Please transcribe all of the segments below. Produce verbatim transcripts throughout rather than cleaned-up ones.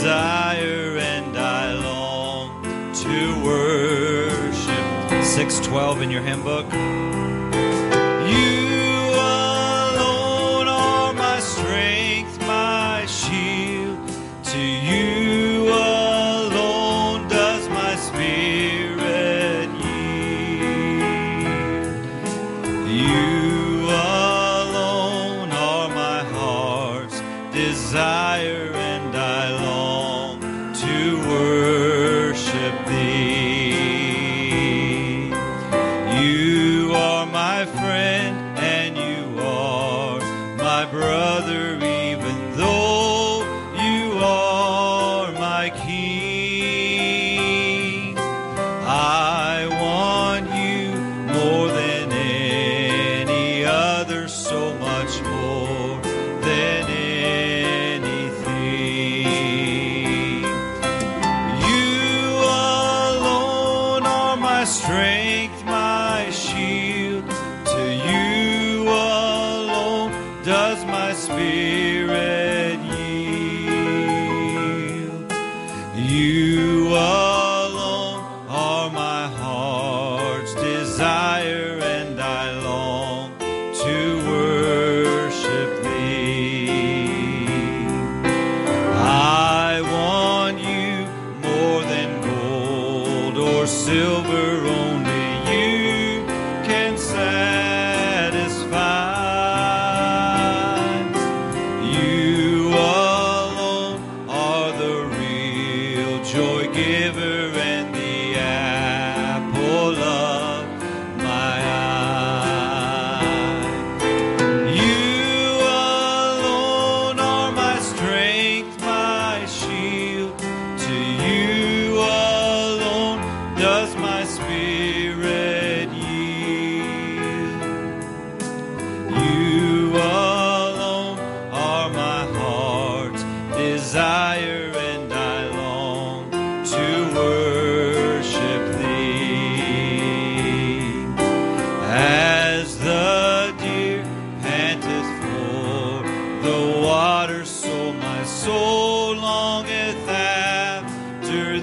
desire and I long to worship. six twelve in your hymn book. You alone are my strength, my shield. To you alone does my spirit yield. You alone are my heart's desire, and I long to worship thee. You are my friend and you are my brother, even though you are my king. I want you more than any other, so much more than anything. You alone are my strength, my shield. To you alone does my spirit yield. You alone are my heart's desire, and I long to worship thee. I want you more than gold or silver, only you can satisfy. You alone are the real joy giver and the apple of my eye. You alone are my strength, my shield. To you alone does my spirit yield. You alone are my heart's desire, and I long to worship thee. As the deer panteth for the water, so my soul longeth after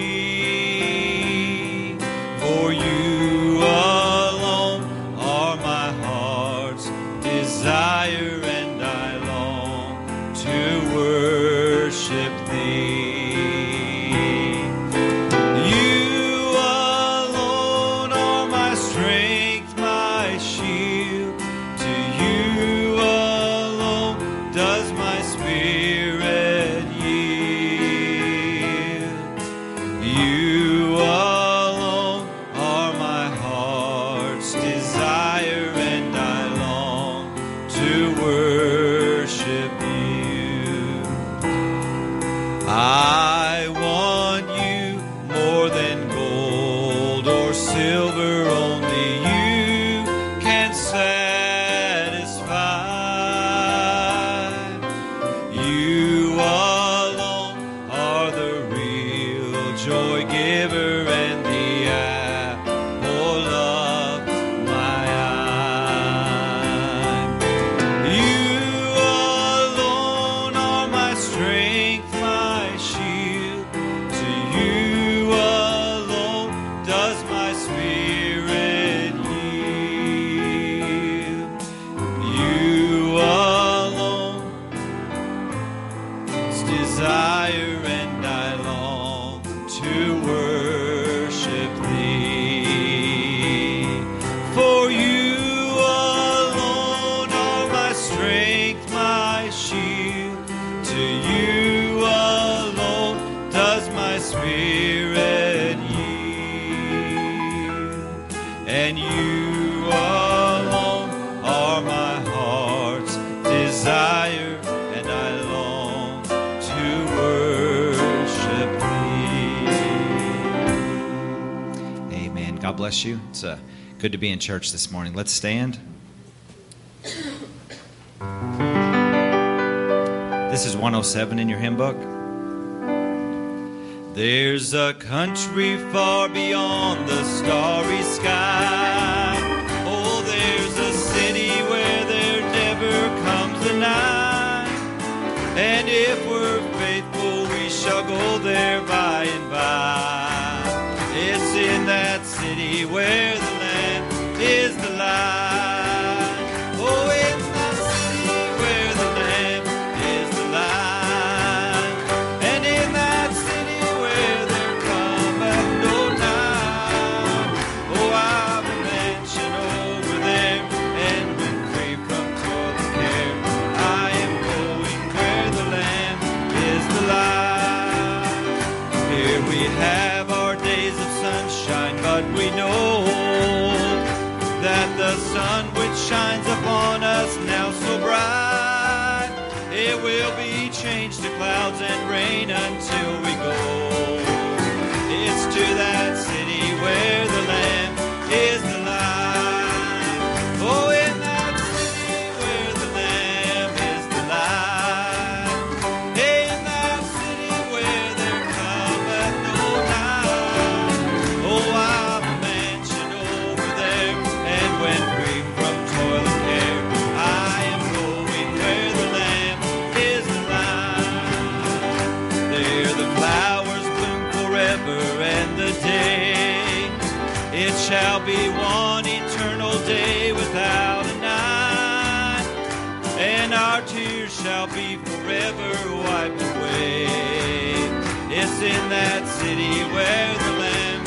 thee. For you alone are my heart's desire, and I long to worship thee. You alone are my strength, my shield. To you alone does my spirit yield. You alone are my heart's desire, and I long to worship you. I want you more than gold or silver, only you can satisfy. You alone are the real joy giver and the apple of my eye. You alone are my strength, my shield. To you alone does my spirit yield. You alone is desire, and I long to worship thee. For you alone are my strength, my shield. To you alone does my spirit yield. And you alone are my heart's desire, and I long to worship thee. Amen. God bless you. It's uh, good to be in church this morning. Let's stand. This is one oh seven in your hymn book. There's a country far beyond the starry sky. Oh, there's a city where there never comes a night. And if we're faithful, we shall have our days of sunshine, but we know that the sun which shines upon us now so bright, it will be changed to clouds and rain until we go. It's to that city where the Lamb is the light. Oh, in that city where the Lamb is the light. In that city where there cometh no night. Oh, I've a mansion over there, and when free from toil and care, I am going where the Lamb is the light. There the flowers bloom forever, and the day, it shall be one eternal day without a night, and our tears shall be forever wiped away. It's in that city where the Lamb,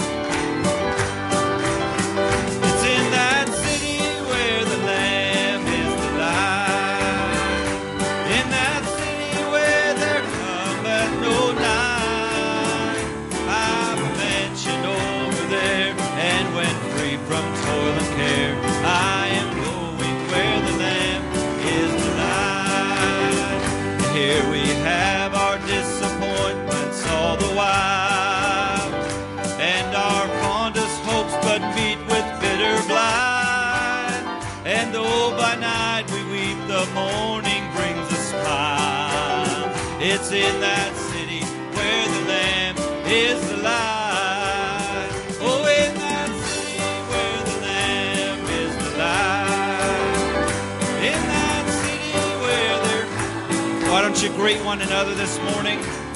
it's in that city where the Lamb is the light. In that city where there cometh no night, I've a mansion over there, and when free from toil and care, I am going where the Lamb is the light. Here we have our disappointments all the while, and our fondest hopes but meet with bitter blight. And though by night we weep, the morning brings a smile. It's in that city where the Lamb is the light. Oh, in that city where the Lamb is the light. In that city where there... Why don't you greet one another this morning?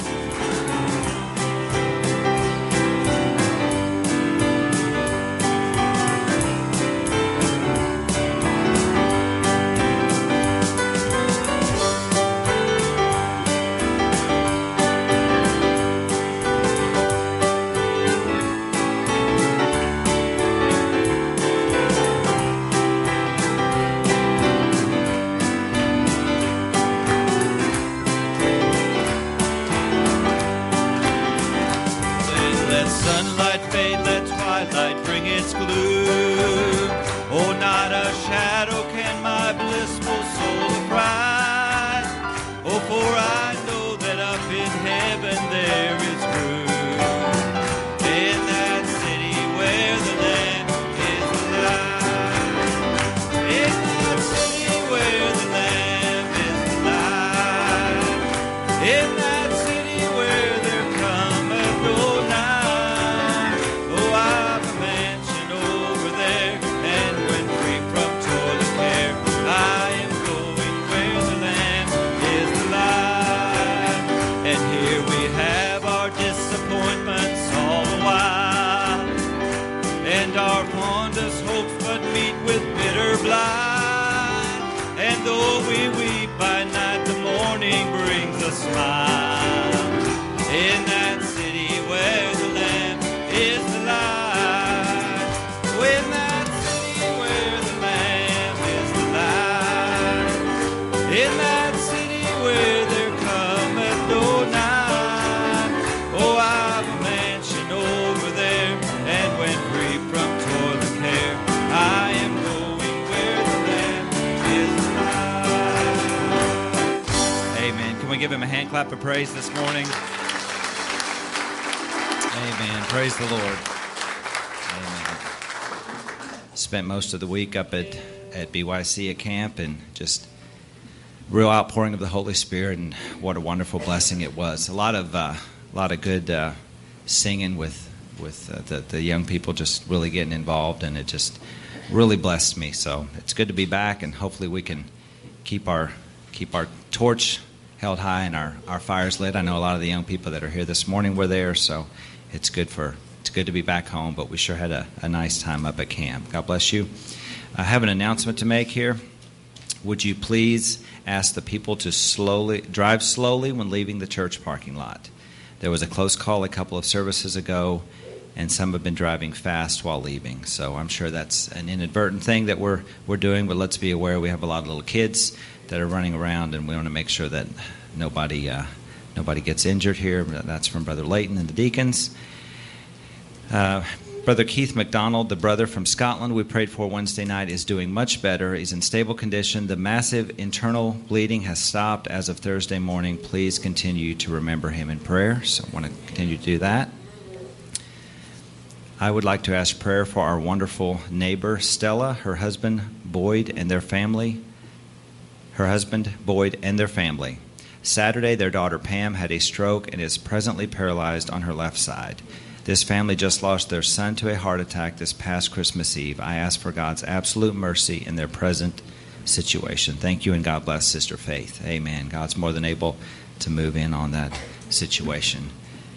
Let sunlight fade, let twilight bring its gloom. Oh, not a shadow can my blissful soul affright. Oh, for I know that up in heaven there is room. In that city where the Lamb is the light. In that city where the Lamb is the light. In that city where there cometh no night. Our fondest hopes but meet with bitter blight, and though we weep by night, the morning brings a smile. In that city where the Lamb is the light. In that city where the Lamb is the light. In that city where there cometh no night. Oh, I've a mansion over there, and when free from toil and care, I am going where the Lamb is alive. Amen. Can we give him a hand clap of praise this morning? Amen. Praise the Lord. Amen. Spent most of the week up at, at B Y C at camp, and just real outpouring of the Holy Spirit, and what a wonderful blessing it was. A lot of uh, a lot of good uh, singing with with uh, the, the young people, just really getting involved, and it just really blessed me. So it's good to be back, and hopefully we can keep our keep our torch held high and our, our fires lit. I know a lot of the young people that are here this morning were there, so it's good for it's good to be back home, but we sure had a, a nice time up at camp. God bless you. I have an announcement to make here. Would you please ask the people to slowly drive slowly when leaving the church parking lot? There was a close call a couple of services ago, and some have been driving fast while leaving. So I'm sure that's an inadvertent thing that we're we're doing, but let's be aware we have a lot of little kids that are running around, and we want to make sure that nobody uh, nobody gets injured here. That's from Brother Layton and the deacons. Uh, Brother Keith McDonald, the brother from Scotland we prayed for Wednesday night, is doing much better. He's in stable condition. The massive internal bleeding has stopped as of Thursday morning. Please continue to remember him in prayer. So I want to continue to do that. I would like to ask prayer for our wonderful neighbor, Stella, her husband, Boyd, and their family. Her husband, Boyd, and their family. Saturday, their daughter, Pam, had a stroke and is presently paralyzed on her left side. This family just lost their son to a heart attack this past Christmas Eve. I ask for God's absolute mercy in their present situation. Thank you, and God bless Sister Faith. Amen. God's more than able to move in on that situation.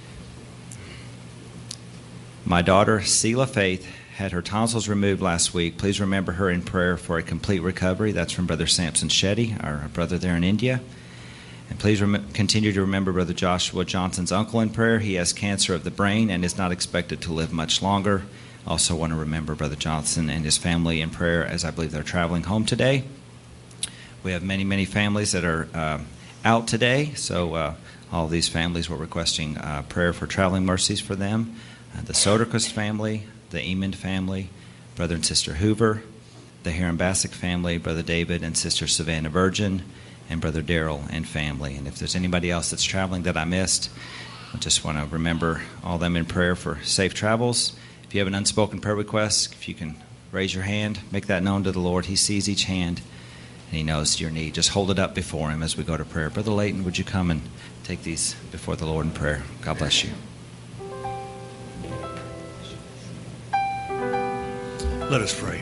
My daughter, Selah Faith, had her tonsils removed last week. Please remember her in prayer for a complete recovery. That's from Brother Samson Shetty, our brother there in India. And please rem- continue to remember Brother Joshua Johnson's uncle in prayer. He has cancer of the brain and is not expected to live much longer. Also want to remember Brother Johnson and his family in prayer, as I believe they're traveling home today. We have many, many families that are uh, out today, so uh, all these families were requesting uh, prayer for traveling mercies for them. Uh, the Soderquist family, the Emond family, Brother and Sister Hoover, the Heron Bassick family, Brother David and Sister Savannah Virgin, and Brother Darrell and family. And if there's anybody else that's traveling that I missed, I just want to remember all them in prayer for safe travels. If you have an unspoken prayer request, if you can raise your hand, make that known to the Lord. He sees each hand, and He knows your need. Just hold it up before Him as we go to prayer. Brother Layton, would you come and take these before the Lord in prayer? God bless you. Let us pray.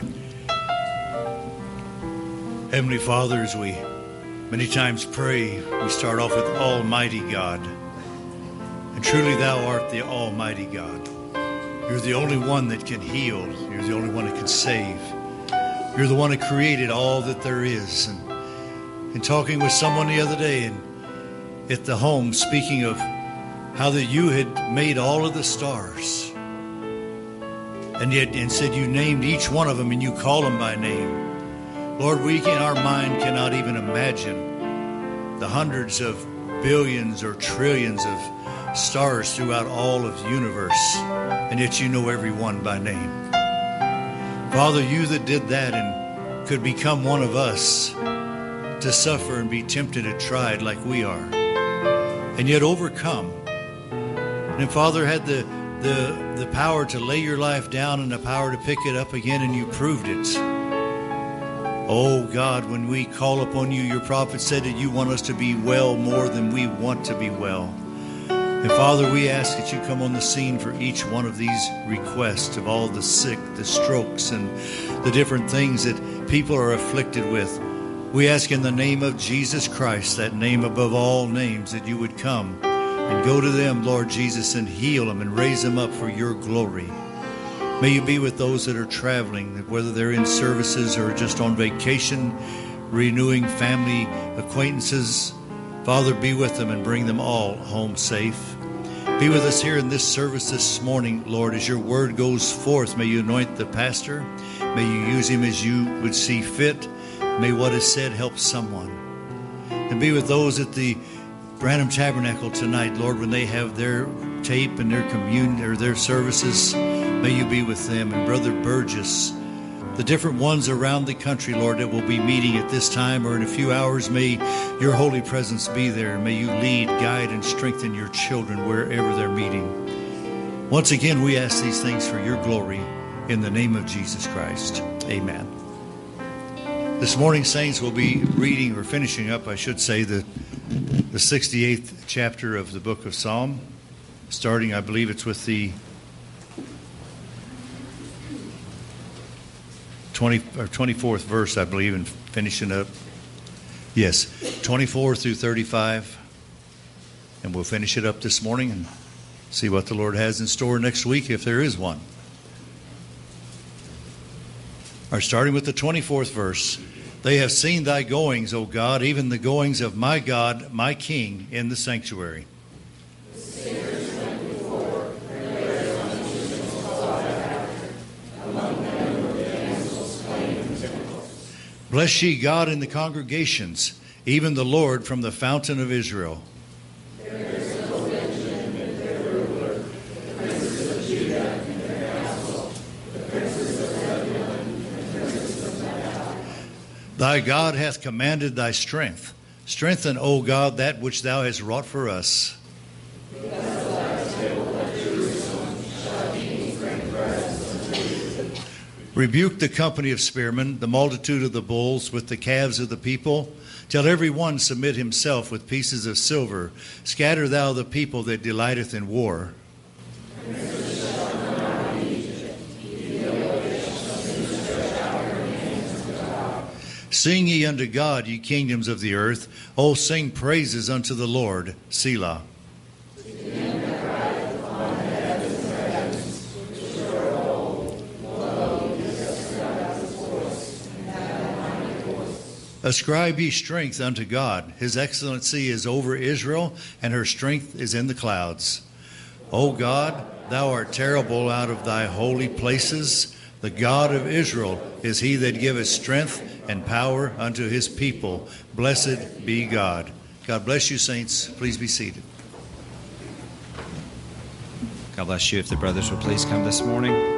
Heavenly Father, as we many times pray, we start off with Almighty God. And truly Thou art the Almighty God. You're the only one that can heal. You're the only one that can save. You're the one that created all that there is. And in talking with someone the other day and at the home, speaking of how that you had made all of the stars, and yet and said you named each one of them and you call them by name. Lord, we in our mind cannot even imagine the hundreds of billions or trillions of stars throughout all of the universe, and yet you know every one by name. Father, you that did that and could become one of us to suffer and be tempted and tried like we are, and yet overcome. And Father, had the, the, the power to lay your life down and the power to pick it up again, and you proved it. Oh God, when we call upon you, your prophet said that you want us to be well more than we want to be well. And Father, we ask that you come on the scene for each one of these requests of all the sick, the strokes, and the different things that people are afflicted with. We ask in the name of Jesus Christ, that name above all names, that you would come and go to them, Lord Jesus, and heal them and raise them up for your glory. May you be with those that are traveling, whether they're in services or just on vacation, renewing family acquaintances. Father, be with them and bring them all home safe. Be with us here in this service this morning, Lord, as your word goes forth. May you anoint the pastor. May you use him as you would see fit. May what is said help someone. And be with those at the Branham Tabernacle tonight, Lord, when they have their tape and their communion or their services. May you be with them. And Brother Burgess, the different ones around the country, Lord, that will be meeting at this time or in a few hours, may your holy presence be there. May you lead, guide, and strengthen your children wherever they're meeting. Once again, we ask these things for your glory in the name of Jesus Christ. Amen. This morning, saints, will be reading or finishing up, I should say, the, the sixty-eighth chapter of the book of Psalm, starting, I believe it's with the twenty or twenty-fourth verse, I believe, and finishing up. Yes, twenty-four through thirty-five. And we'll finish it up this morning and see what the Lord has in store next week, if there is one. Or starting with the twenty-fourth verse. They have seen thy goings, O God, even the goings of my God, my King, in the sanctuary. Bless ye God in the congregations, even the Lord from the fountain of Israel. There Thy God hath commanded thy strength. Strengthen, O God, that which thou hast wrought for us. Rebuke the company of spearmen, the multitude of the bulls, with the calves of the people. Till every one submit himself with pieces of silver. Scatter thou the people that delighteth in war. Sing ye unto God, ye kingdoms of the earth. O sing praises unto the Lord. Selah. Ascribe ye strength unto God. His excellency is over Israel, and her strength is in the clouds. O God, thou art terrible out of thy holy places. The God of Israel is he that giveth strength and power unto his people. Blessed be God. God bless you, saints. Please be seated. God bless you. If the brothers would please come this morning.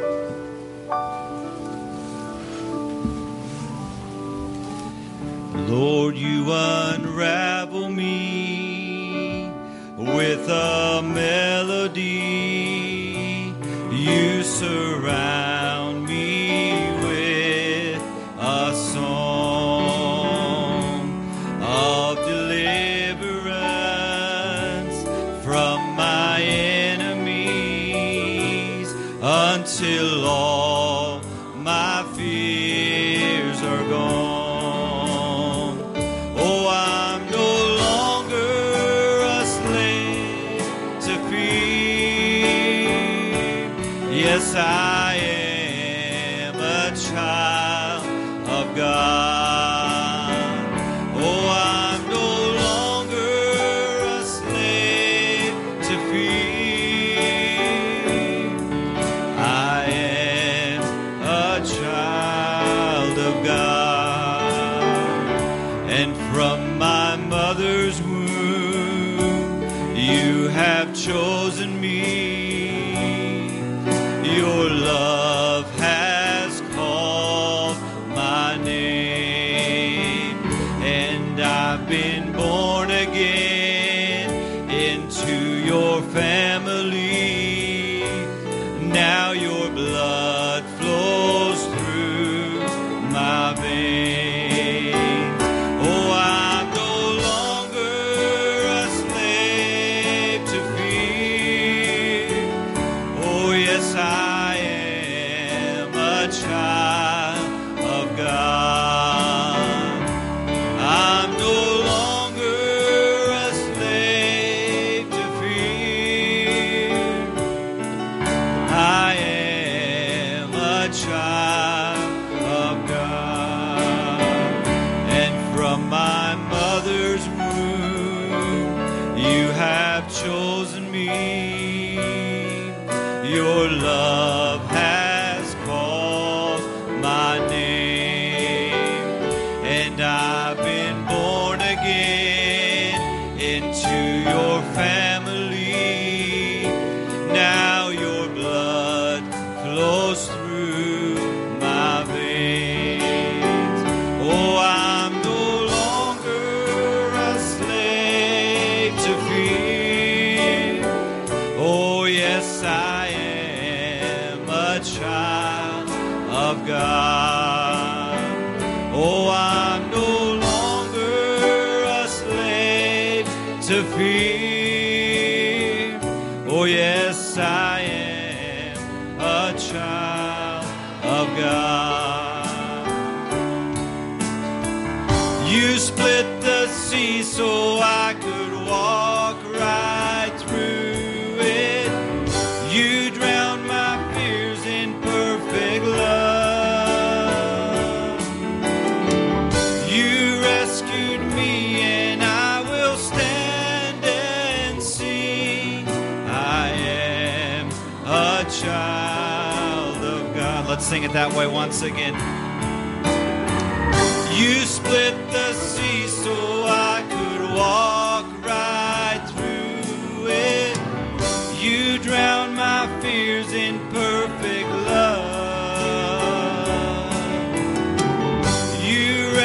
Lord, you unravel me with a melody. You surround me with a song of deliverance from my enemies until all my fears are gone. Yes, I am a child of God. Oh, I'm no longer a slave to fear. I am a child of God. And from my mother's womb, you have chosen me. Your love has called my name, and I've been born again into your family. Now your blood flows through my veins. Oh, I'm no longer a slave to fear. Oh, yes, I child of God. I'm no longer a slave to fear. I am a child of God. And from my mother's womb, you have chosen me. Your love has called my name, and I've been born again into your family. Now your blood flows through my veins. Oh, I'm no longer a slave to fear. Oh, yes, I am a child of God. Oh, I'm no longer a slave to fear. Oh, yes, I am a child of God. You split the sea so I could walk right through it. You drowned my fears in perfect love. You rescued me, and I will stand and see I am a child of God. Let's sing it that way once again. You split the sea so I could walk right through it. You drowned my fears in perfect love. You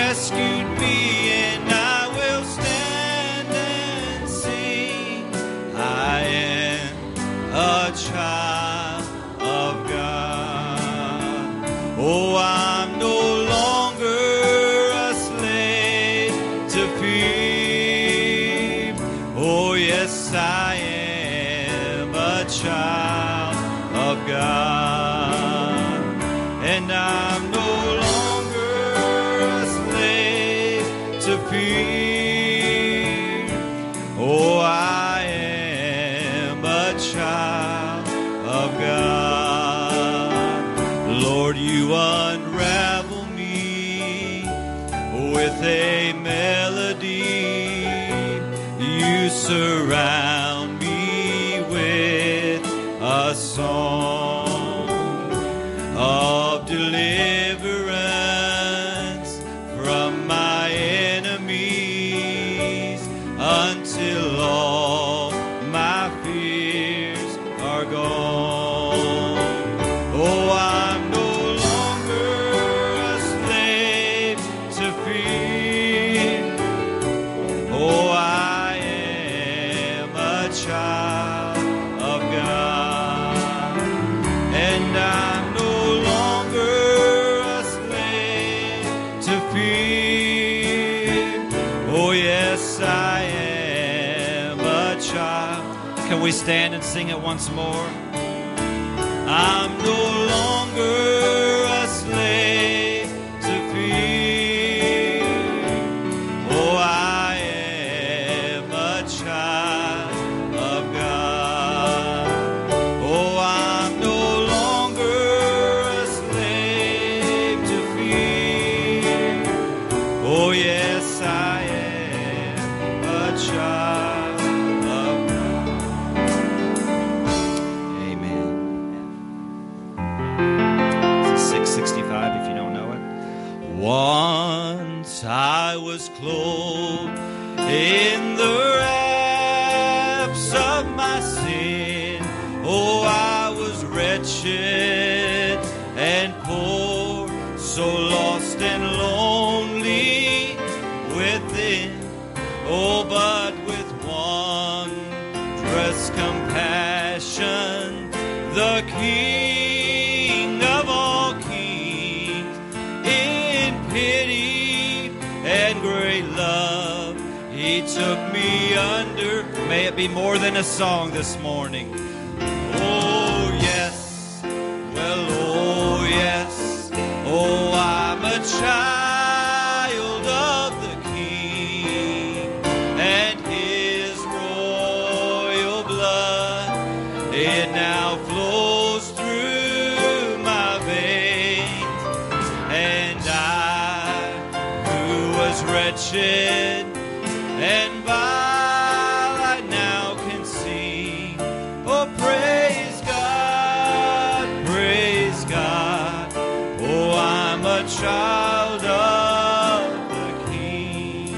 child of God. And I'm no longer a slave to fear. Oh, I am a child of God. Lord, you unravel me with a melody. You surround me with a song of deliverance from my enemies until all my fears are gone. Oh, I'm no longer a slave to fear. Oh, I am a child of God, and I'm no longer a slave to fear. Oh, yes, I am a child. Can we stand and sing it once more? I'm no longer a slave to fear. Oh, I am a child of God. Oh, I'm no longer a slave to fear. Oh, yes, I am a child of God. Amen. six sixty-five if you don't know it. Once I was clothed in the wraps of my sin. Oh, I was wretched and poor, so lost and lonely within. Oh, but with wondrous compassion, the King of all kings, in pity and great love, he took me under. May it be more than a song this morning. Oh, yes. Well, oh, yes. Oh, I'm a child of the King, and his royal blood, it now flows through my veins. And I, who was wretched and vile, I now can sing. Oh, praise God, praise God. Oh, I'm a child of the King.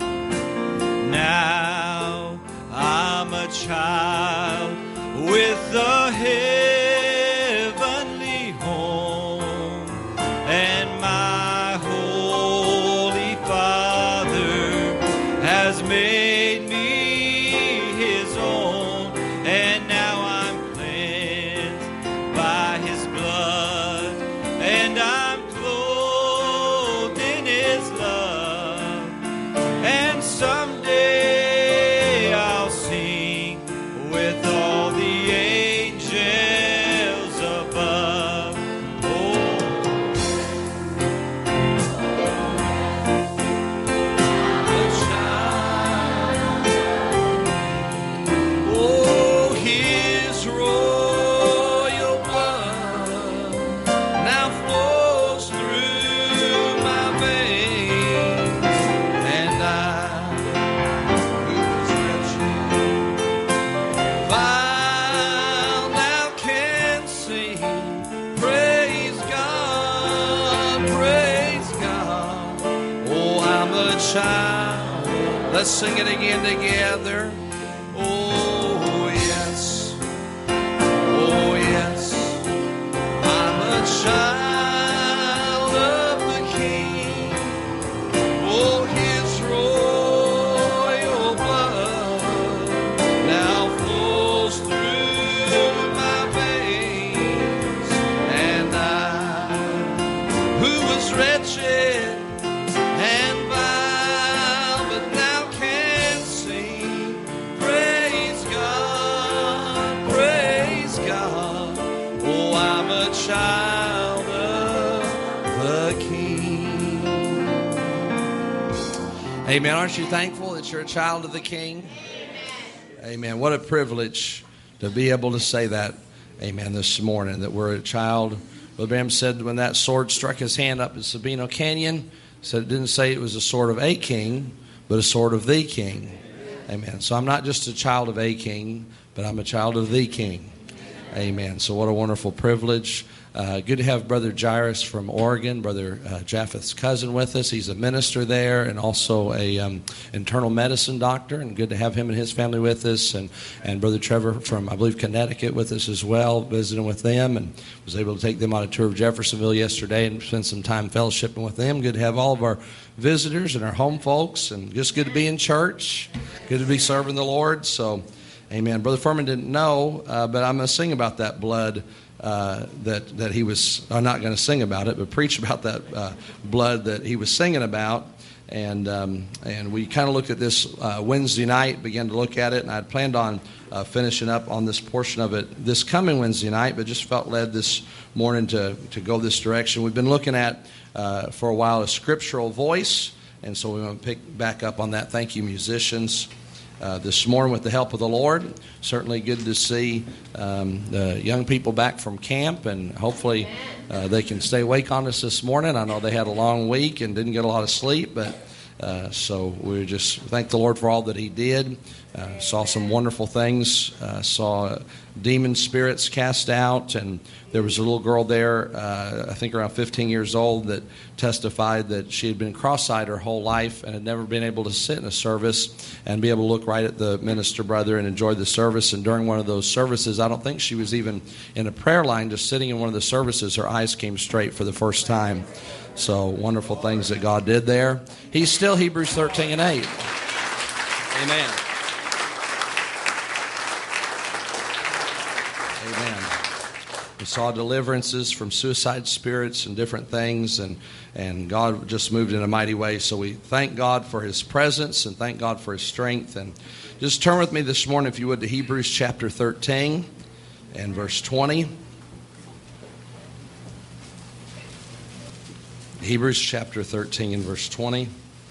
Now I'm a child with a heavenly home, and my Holy Father has made me his own, and now I'm cleansed by his blood, and I'm clothed in his love, and someday I'll sing with all the angels above. Oh, the child. Oh, his royal blood now flows through my veins, and I, who was wretched, vile, now can sing. Praise God, praise God. Oh, I'm a child. Let's sing it again together. Oh, yes. Oh, yes. I'm a child of the King. Oh, his royal blood now flows through my veins, and I, who was wretched and vile, but now can sing. child of the King. Amen. Aren't you thankful that you're a child of the King? Amen. Amen. What a privilege to be able to say that, amen, this morning, that we're a child. Brother Branham said when that sword struck his hand up at Sabino Canyon, said it didn't say it was a sword of a king, but a sword of the King. Amen. So I'm not just a child of a king, but I'm a child of the King. Amen. So what a wonderful privilege. Uh, good to have Brother Jairus from Oregon, Brother uh, Japheth's cousin, with us. He's a minister there and also a um, internal medicine doctor, and good to have him and his family with us. And, and Brother Trevor from, I believe, Connecticut with us as well, visiting with them, and was able to take them on a tour of Jeffersonville yesterday and spend some time fellowshipping with them. Good to have all of our visitors and our home folks, and just good to be in church. Good to be serving the Lord. So, amen. Brother Furman didn't know, uh, but I'm going to sing about that blood. Uh, that that he was, I'm not going to sing about it, but preach about that uh, blood that he was singing about. And um, and we kind of looked at this uh, Wednesday night, began to look at it, and I had planned on uh, finishing up on this portion of it this coming Wednesday night, but just felt led this morning to, to go this direction. We've been looking at, uh, for a while, a scriptural voice, and so we want to pick back up on that. Thank you, musicians. Uh, this morning with the help of the Lord. Certainly good to see um, the young people back from camp, and hopefully uh, they can stay awake on us this morning. I know they had a long week and didn't get a lot of sleep, but uh, so we just thank the Lord for all that He did. Uh, saw some wonderful things. Uh, saw demon spirits cast out, and there was a little girl there, uh, I think around fifteen years old, that testified that she had been cross-eyed her whole life and had never been able to sit in a service and be able to look right at the minister brother and enjoy the service. And during one of those services, I don't think she was even in a prayer line, just sitting in one of the services, her eyes came straight for the first time. So wonderful things that God did there. He's still Hebrews thirteen and eight. Amen. We saw deliverances from suicide spirits and different things, and, and God just moved in a mighty way. So we thank God for His presence and thank God for His strength. And just turn with me this morning, if you would, to Hebrews chapter thirteen and verse twenty. Hebrews chapter thirteen and verse twenty.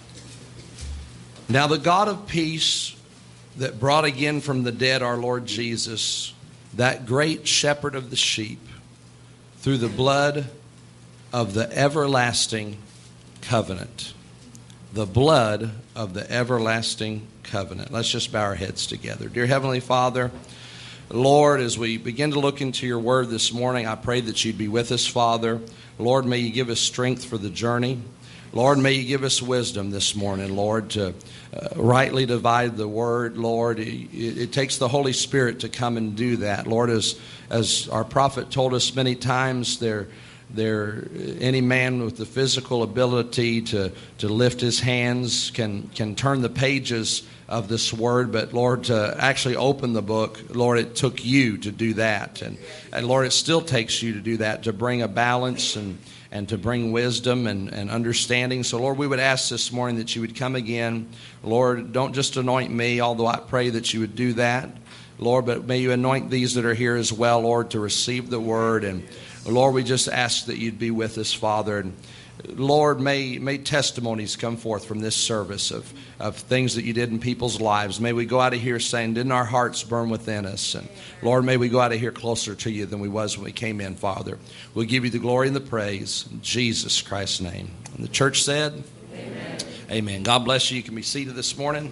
Now the God of peace that brought again from the dead our Lord Jesus, that great shepherd of the sheep, through the blood of the everlasting covenant. The blood of the everlasting covenant. Let's just bow our heads together. Dear Heavenly Father, Lord, as we begin to look into your word this morning, I pray that you'd be with us, Father. Lord, may you give us strength for the journey. Lord, may you give us wisdom this morning, Lord, to uh, rightly divide the word, Lord. It, it takes the Holy Spirit to come and do that. Lord, as as our prophet told us many times, there, there any man with the physical ability to, to lift his hands can, can turn the pages of this word, but Lord, to actually open the book, Lord, it took you to do that. And, and Lord, it still takes you to do that, to bring a balance and and to bring wisdom and, and understanding. So, Lord, we would ask this morning that you would come again. Lord, don't just anoint me, although I pray that you would do that. Lord, but may you anoint these that are here as well, Lord, to receive the word. And, Lord, we just ask that you'd be with us, Father. And, Lord, may may testimonies come forth from this service of, of things that you did in people's lives. May we go out of here saying, didn't our hearts burn within us? And Lord, may we go out of here closer to you than we was when we came in, Father. We'll give you the glory and the praise in Jesus Christ's name. And the church said, amen. Amen. God bless you. You can be seated this morning.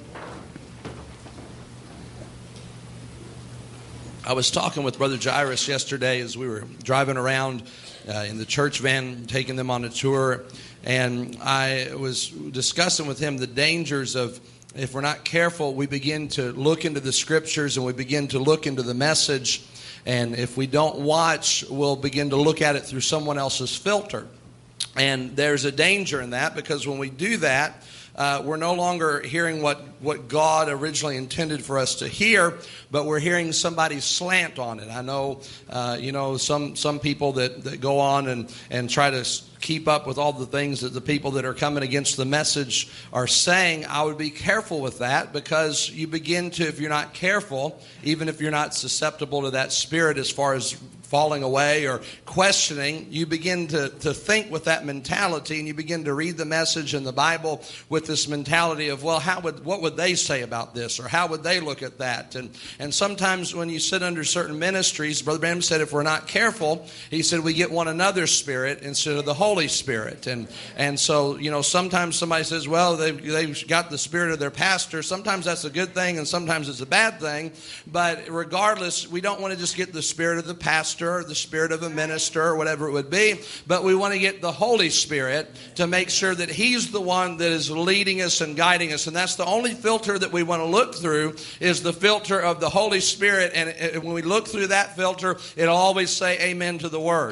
I was talking with Brother Jairus yesterday as we were driving around Uh, in the church van, taking them on a tour, and I was discussing with him the dangers of, if we're not careful, we begin to look into the scriptures and we begin to look into the message, and if we don't watch, we'll begin to look at it through someone else's filter. And there's a danger in that, because when we do that, Uh, we're no longer hearing what, what God originally intended for us to hear, but we're hearing somebody's slant on it. I know, uh, you know, some some people that, that go on and, and try to keep up with all the things that the people that are coming against the message are saying. I would be careful with that, because you begin to, if you're not careful, even if you're not susceptible to that spirit as far as falling away or questioning, you begin to, to think with that mentality, and you begin to read the message in the Bible with this mentality of, well, how would what would they say about this, or how would they look at that? And and sometimes when you sit under certain ministries, Brother Branham said, if we're not careful, he said, we get one another's spirit instead of the Holy Spirit. And and so, you know, sometimes somebody says, well, they've, they've got the spirit of their pastor. Sometimes that's a good thing, and sometimes it's a bad thing. But regardless, we don't want to just get the spirit of the pastor, or the spirit of a minister, or whatever it would be, but we want to get the Holy Spirit to make sure that He's the one that is leading us and guiding us. And that's the only filter that we want to look through, is the filter of the Holy Spirit. And when we look through that filter, it'll always say amen to the Word.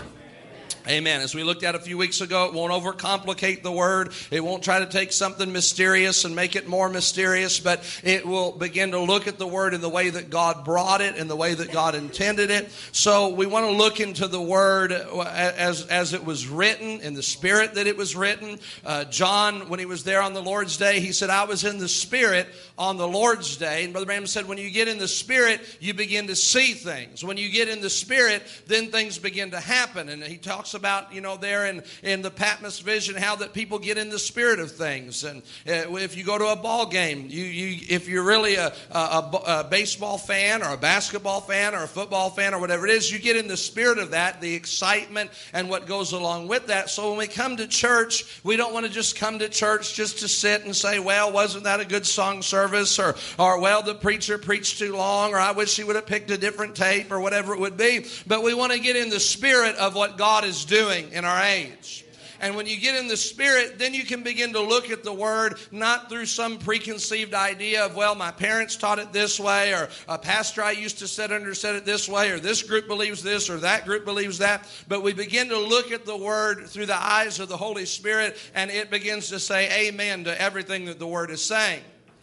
Amen. As we looked at a few weeks ago, it won't overcomplicate the Word. It won't try to take something mysterious and make it more mysterious, but it will begin to look at the Word in the way that God brought it, in the way that God intended it. So we want to look into the Word as, as it was written, in the Spirit that it was written. Uh, John, when he was there on the Lord's Day, he said, I was in the Spirit on the Lord's Day. And Brother Branham said, when you get in the Spirit, you begin to see things. When you get in the Spirit, then things begin to happen. And he talks about, you know, there in, in the Patmos vision, how that people get in the spirit of things. And uh, if you go to a ball game, you, you if you're really a, a, a, a baseball fan or a basketball fan or a football fan or whatever it is, you get in the spirit of that, the excitement and what goes along with that. So when we come to church, we don't want to just come to church just to sit and say, well, wasn't that a good song service? Or, or well, the preacher preached too long, or I wish he would have picked a different tape, or whatever it would be. But we want to get in the spirit of what God is doing in our age. And when you get in the Spirit, then you can begin to look at the Word, not through some preconceived idea of, well, my parents taught it this way, or a pastor I used to sit under said it this way, or this group believes this, or that group believes that. But we begin to look at the Word through the eyes of the Holy Spirit, and it begins to say amen to everything that the Word is saying.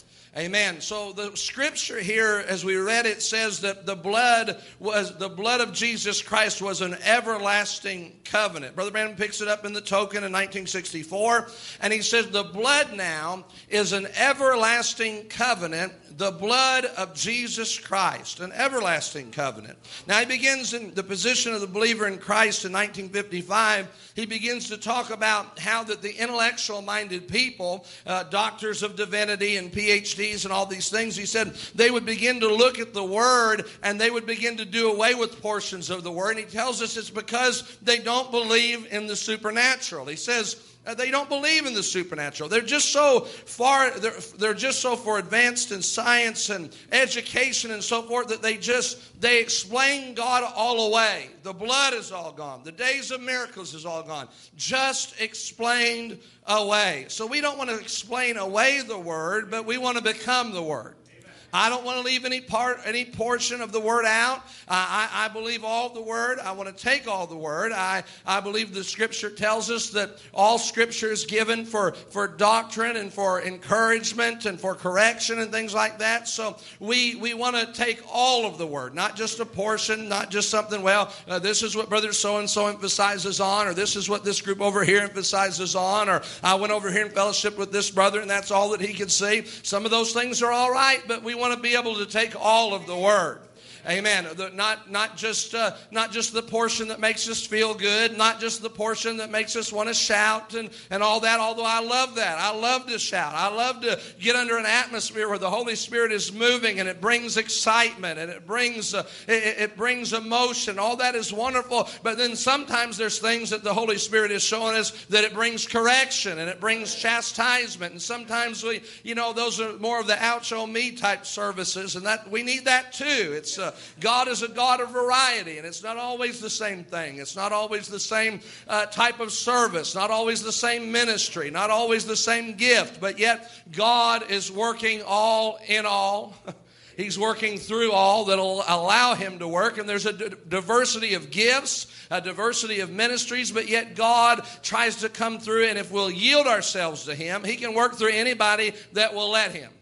Amen. So the scripture here, as we read it, says that the blood was the blood of Jesus Christ was an everlasting covenant. Brother Branham picks it up in the token in nineteen sixty-four, and he says the blood now is an everlasting covenant, the blood of Jesus Christ, an everlasting covenant. Now he begins in the position of the believer in Christ in nineteen fifty-five. He begins to talk about how that the intellectual-minded people, uh, doctors of divinity and P H Ds and all these things, he said they would begin to look at the Word and they would begin to do away with portions of the Word. And he tells us it's because they don't believe in the supernatural. He says Uh, they don't believe in the supernatural. They're just so far, they're, they're just so far advanced in science and education and so forth that they just, they explain God all away. The blood is all gone. The days of miracles is all gone. Just explained away. So we don't want to explain away the Word, but we want to become the Word. I don't want to leave any part, any portion of the Word out. I, I, I believe all the Word. I want to take all the Word. I, I believe the Scripture tells us that all Scripture is given for, for doctrine and for encouragement and for correction and things like that. So we, we want to take all of the Word, not just a portion, not just something, well, uh, this is what Brother so-and-so emphasizes on, or this is what this group over here emphasizes on, or I went over here and fellowship with this brother and that's all that he could see. Some of those things are all right, but we want to be able to take all of the Word. Amen. The, not not just uh, not just the portion that makes us feel good, not just the portion that makes us want to shout and, and all that, although I love that. I love to shout. I love to get under an atmosphere where the Holy Spirit is moving and it brings excitement and it brings uh, it, it brings emotion. All that is wonderful. But then sometimes there's things that the Holy Spirit is showing us that it brings correction and it brings chastisement. And sometimes we, you know, those are more of the ouch oh me type services, and that we need that too. It's uh, God is a God of variety, and it's not always the same thing. It's not always the same uh, type of service, not always the same ministry, not always the same gift, but yet God is working all in all. He's working through all that'll allow Him to work, and there's a d- diversity of gifts, a diversity of ministries, but yet God tries to come through, and if we'll yield ourselves to Him, He can work through anybody that will let Him.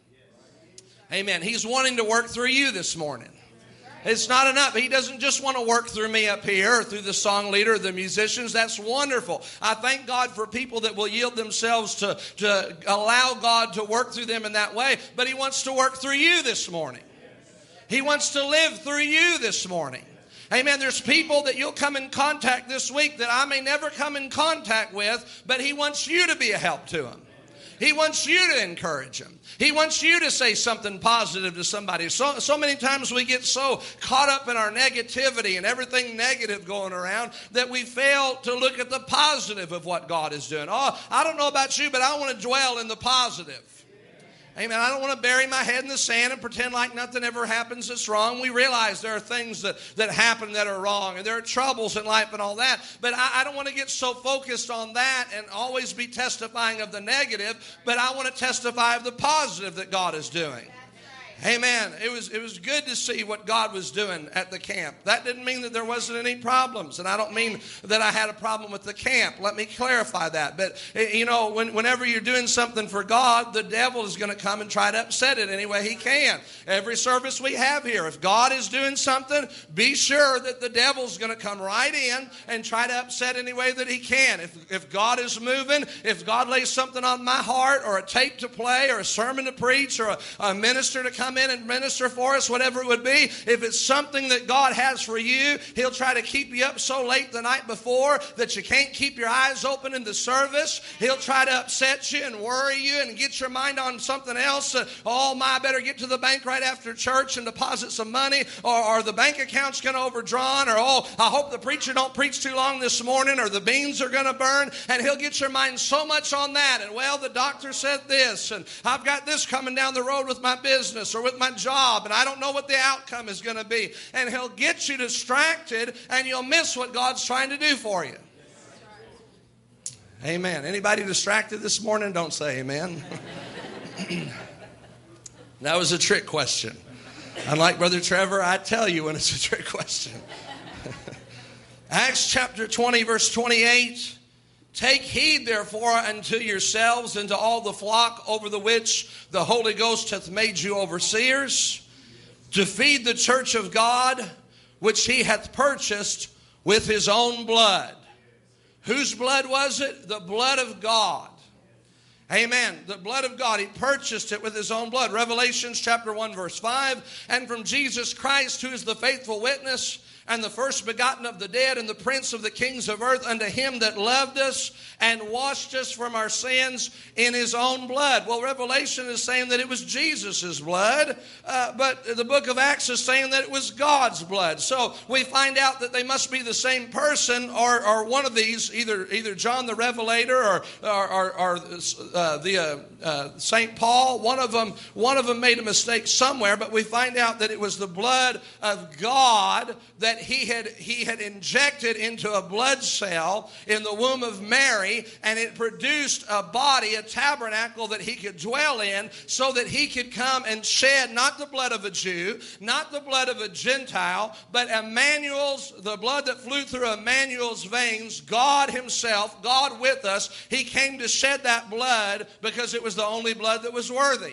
Amen. He's wanting to work through you this morning. It's not enough. He doesn't just want to work through me up here or through the song leader or the musicians. That's wonderful. I thank God for people that will yield themselves to, to allow God to work through them in that way. But He wants to work through you this morning. He wants to live through you this morning. Amen. There's people that you'll come in contact this week that I may never come in contact with, but He wants you to be a help to them. He wants you to encourage them. He wants you to say something positive to somebody. So, so many times we get so caught up in our negativity and everything negative going around that we fail to look at the positive of what God is doing. Oh, I don't know about you, but I want to dwell in the positive. Amen. I don't want to bury my head in the sand and pretend like nothing ever happens that's wrong. We realize there are things that, that happen that are wrong, and there are troubles in life and all that. But I, I don't want to get so focused on that and always be testifying of the negative, but I want to testify of the positive that God is doing. Amen. It was it was good to see what God was doing at the camp. That didn't mean that there wasn't any problems. And I don't mean that I had a problem with the camp. Let me clarify that. But, you know, when, whenever you're doing something for God, the devil is going to come and try to upset it any way he can. Every service we have here, if God is doing something, be sure that the devil's going to come right in and try to upset any way that he can. If, if God is moving, if God lays something on my heart or a tape to play or a sermon to preach or a, a minister to come in and minister for us, whatever it would be, if it's something that God has for you, He'll try to keep you up so late the night before that you can't keep your eyes open in the service. He'll try to upset you and worry you and get your mind on something else. Uh, oh my, I better get to the bank right after church and deposit some money, or, or the bank account's going to overdrawn, or oh, I hope the preacher don't preach too long this morning, or the beans are going to burn. And he'll get your mind so much on that. And well, the doctor said this, and I've got this coming down the road with my business or with my job, and I don't know what the outcome is going to be. And he'll get you distracted, and you'll miss what God's trying to do for you. Amen. Anybody distracted this morning? Don't say amen. That was a trick question. Unlike Brother Trevor, I tell you when it's a trick question. Acts chapter twenty, verse twenty-eight. Take heed, therefore, unto yourselves and to all the flock over the which the Holy Ghost hath made you overseers, to feed the church of God, which He hath purchased with His own blood. Whose blood was it? The blood of God. Amen. The blood of God. He purchased it with His own blood. Revelation chapter one, verse five. And from Jesus Christ, who is the faithful witness, and the first begotten of the dead, and the prince of the kings of earth, unto Him that loved us and washed us from our sins in His own blood. Well, Revelation is saying that it was Jesus' blood, uh, but the book of Acts is saying that it was God's blood. So we find out that they must be the same person, or, or one of these, either either John the Revelator or or, or, or uh, the uh, uh, Saint Paul. One of them, one of them made a mistake somewhere, but we find out that it was the blood of God that He had he had injected into a blood cell in the womb of Mary, and it produced a body, a tabernacle that He could dwell in, so that He could come and shed not the blood of a Jew, not the blood of a Gentile, but Emmanuel's, the blood that flew through Emmanuel's veins, God Himself, God with us. He came to shed that blood because it was the only blood that was worthy.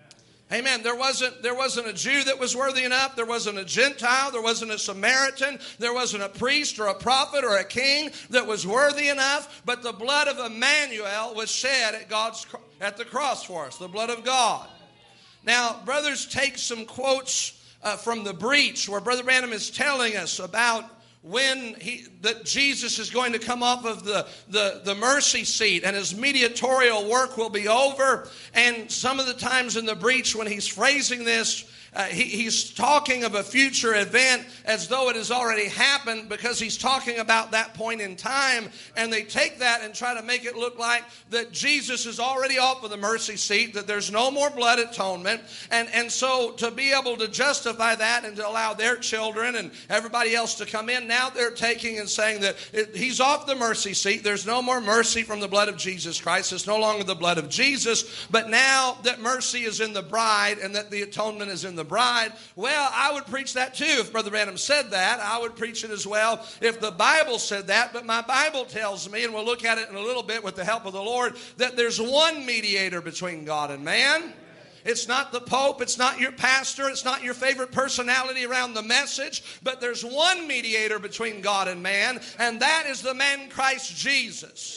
Amen. There wasn't, there wasn't a Jew that was worthy enough. There wasn't a Gentile. There wasn't a Samaritan. There wasn't a priest or a prophet or a king that was worthy enough. But the blood of Emmanuel was shed at God's at the cross for us. The blood of God. Now, brothers, take some quotes uh, from the breach where Brother Branham is telling us about when he that Jesus is going to come off of the, the, the mercy seat and His mediatorial work will be over. And some of the times in the breach when he's phrasing this, Uh, he, he's talking of a future event as though it has already happened, because he's talking about that point in time. And they take that and try to make it look like that Jesus is already off of the mercy seat, that there's no more blood atonement. And, and so to be able to justify that and to allow their children and everybody else to come in, now they're taking and saying that it, He's off the mercy seat. There's no more mercy from the blood of Jesus Christ. It's no longer the blood of Jesus. But now that mercy is in the bride and that the atonement is in the the bride. Well, I would preach that too if Brother Branham said that. I would preach it as well if the Bible said that. But my Bible tells me, and we'll look at it in a little bit with the help of the Lord, that there's one mediator between God and man. It's not the Pope, it's not your pastor, it's not your favorite personality around the message, but there's one mediator between God and man, and that is the man Christ Jesus.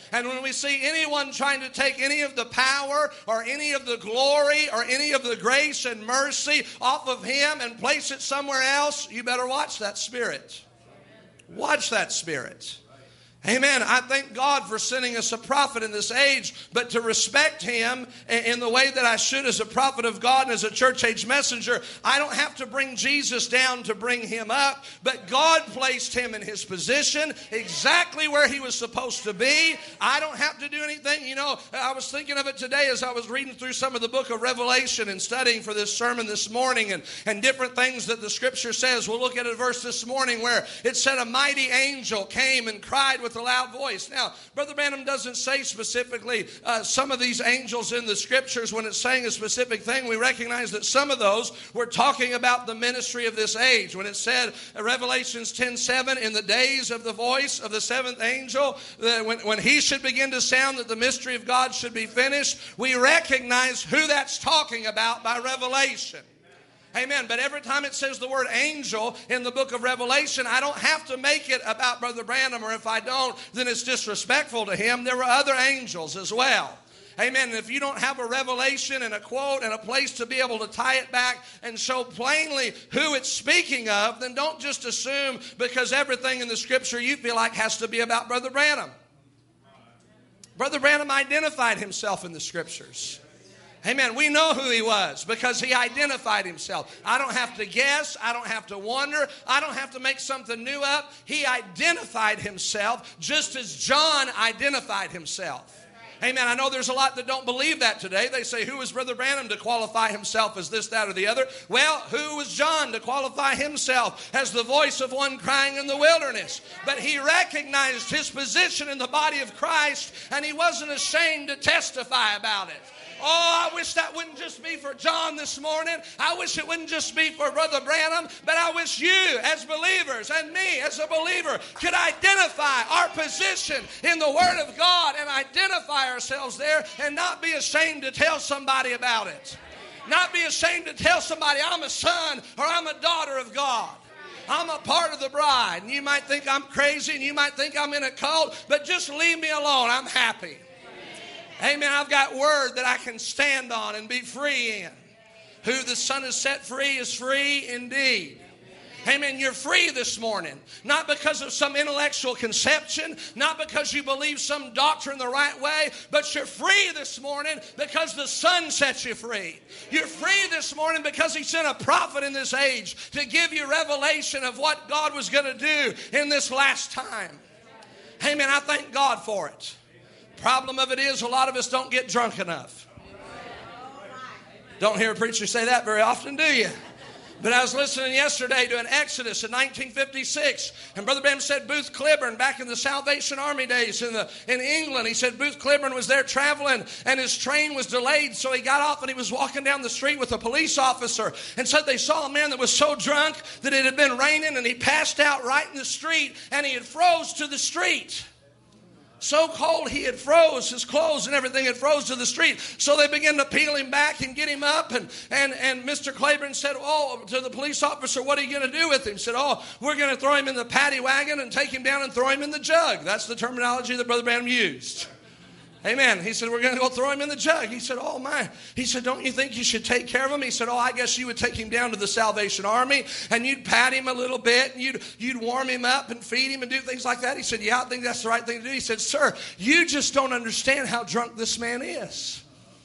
And when we see anyone trying to take any of the power or any of the glory or any of the grace and mercy off of him and place it somewhere else, you better watch that spirit. Watch that spirit. Amen. I thank God for sending us a prophet in this age, but to respect him in the way that I should as a prophet of God and as a church age messenger, I don't have to bring Jesus down to bring him up, but God placed him in his position exactly where he was supposed to be. I don't have to do anything. You know, I was thinking of it today as I was reading through some of the book of Revelation and studying for this sermon this morning and, and different things that the scripture says. We'll look at a verse this morning where it said a mighty angel came and cried with a loud voice. Now, Brother Branham doesn't say specifically uh, some of these angels in the scriptures when it's saying a specific thing. We recognize that some of those were talking about the ministry of this age. When it said uh, Revelations ten seven, in the days of the voice of the seventh angel, uh, when, when he should begin to sound that the mystery of God should be finished, we recognize who that's talking about by Revelation. Amen. But every time it says the word angel in the book of Revelation, I don't have to make it about Brother Branham, or if I don't, then it's disrespectful to him. There were other angels as well. Amen. And if you don't have a revelation and a quote and a place to be able to tie it back and show plainly who it's speaking of, then don't just assume because everything in the scripture you feel like has to be about Brother Branham. Brother Branham identified himself in the scriptures. Amen. We know who he was because he identified himself. I don't have to guess. I don't have to wonder. I don't have to make something new up. He identified himself just as John identified himself. Amen. I know there's a lot that don't believe that today. They say, who was Brother Branham to qualify himself as this, that, or the other? Well, who was John to qualify himself as the voice of one crying in the wilderness? But he recognized his position in the body of Christ, and he wasn't ashamed to testify about it. Oh, I wish that wouldn't just be for John this morning. I wish it wouldn't just be for Brother Branham, but I wish you as believers and me as a believer could identify our position in the Word of God and identify ourselves there and not be ashamed to tell somebody about it. Not be ashamed to tell somebody I'm a son or I'm a daughter of God. I'm a part of the bride. And you might think I'm crazy and you might think I'm in a cult, but just leave me alone. I'm happy. Amen. I've got word that I can stand on and be free in. Who the Son has set free is free indeed. Amen. You're free this morning. Not because of some intellectual conception. Not because you believe some doctrine the right way. But you're free this morning because the Son set you free. You're free this morning because he sent a prophet in this age to give you revelation of what God was going to do in this last time. Amen. I thank God for it. Problem of it is a lot of us don't get drunk enough. Don't hear a preacher say that very often, do you? But I was listening yesterday to an Exodus in nineteen fifty-six, and Brother Branham said Booth Cliburn, back in the Salvation Army days in the in England, he said Booth Cliburn was there traveling, and his train was delayed, so he got off and he was walking down the street with a police officer, and said they saw a man that was so drunk that it had been raining, and he passed out right in the street, and he had froze to the street. So cold he had froze, his clothes and everything had froze to the street. So they began to peel him back and get him up. And, and, and Mister Claiborne said, oh, to the police officer, what are you going to do with him? He said, oh, we're going to throw him in the paddy wagon and take him down and throw him in the jug. That's the terminology that Brother Branham used. Amen. He said, we're going to go throw him in the jug. He said, oh, my. He said, don't you think you should take care of him? He said, oh, I guess you would take him down to the Salvation Army and you'd pat him a little bit and you'd, you'd warm him up and feed him and do things like that. He said, yeah, I think that's the right thing to do. He said, sir, you just don't understand how drunk this man is.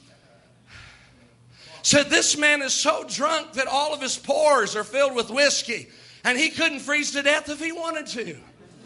Said, this man is so drunk that all of his pores are filled with whiskey and he couldn't freeze to death if he wanted to.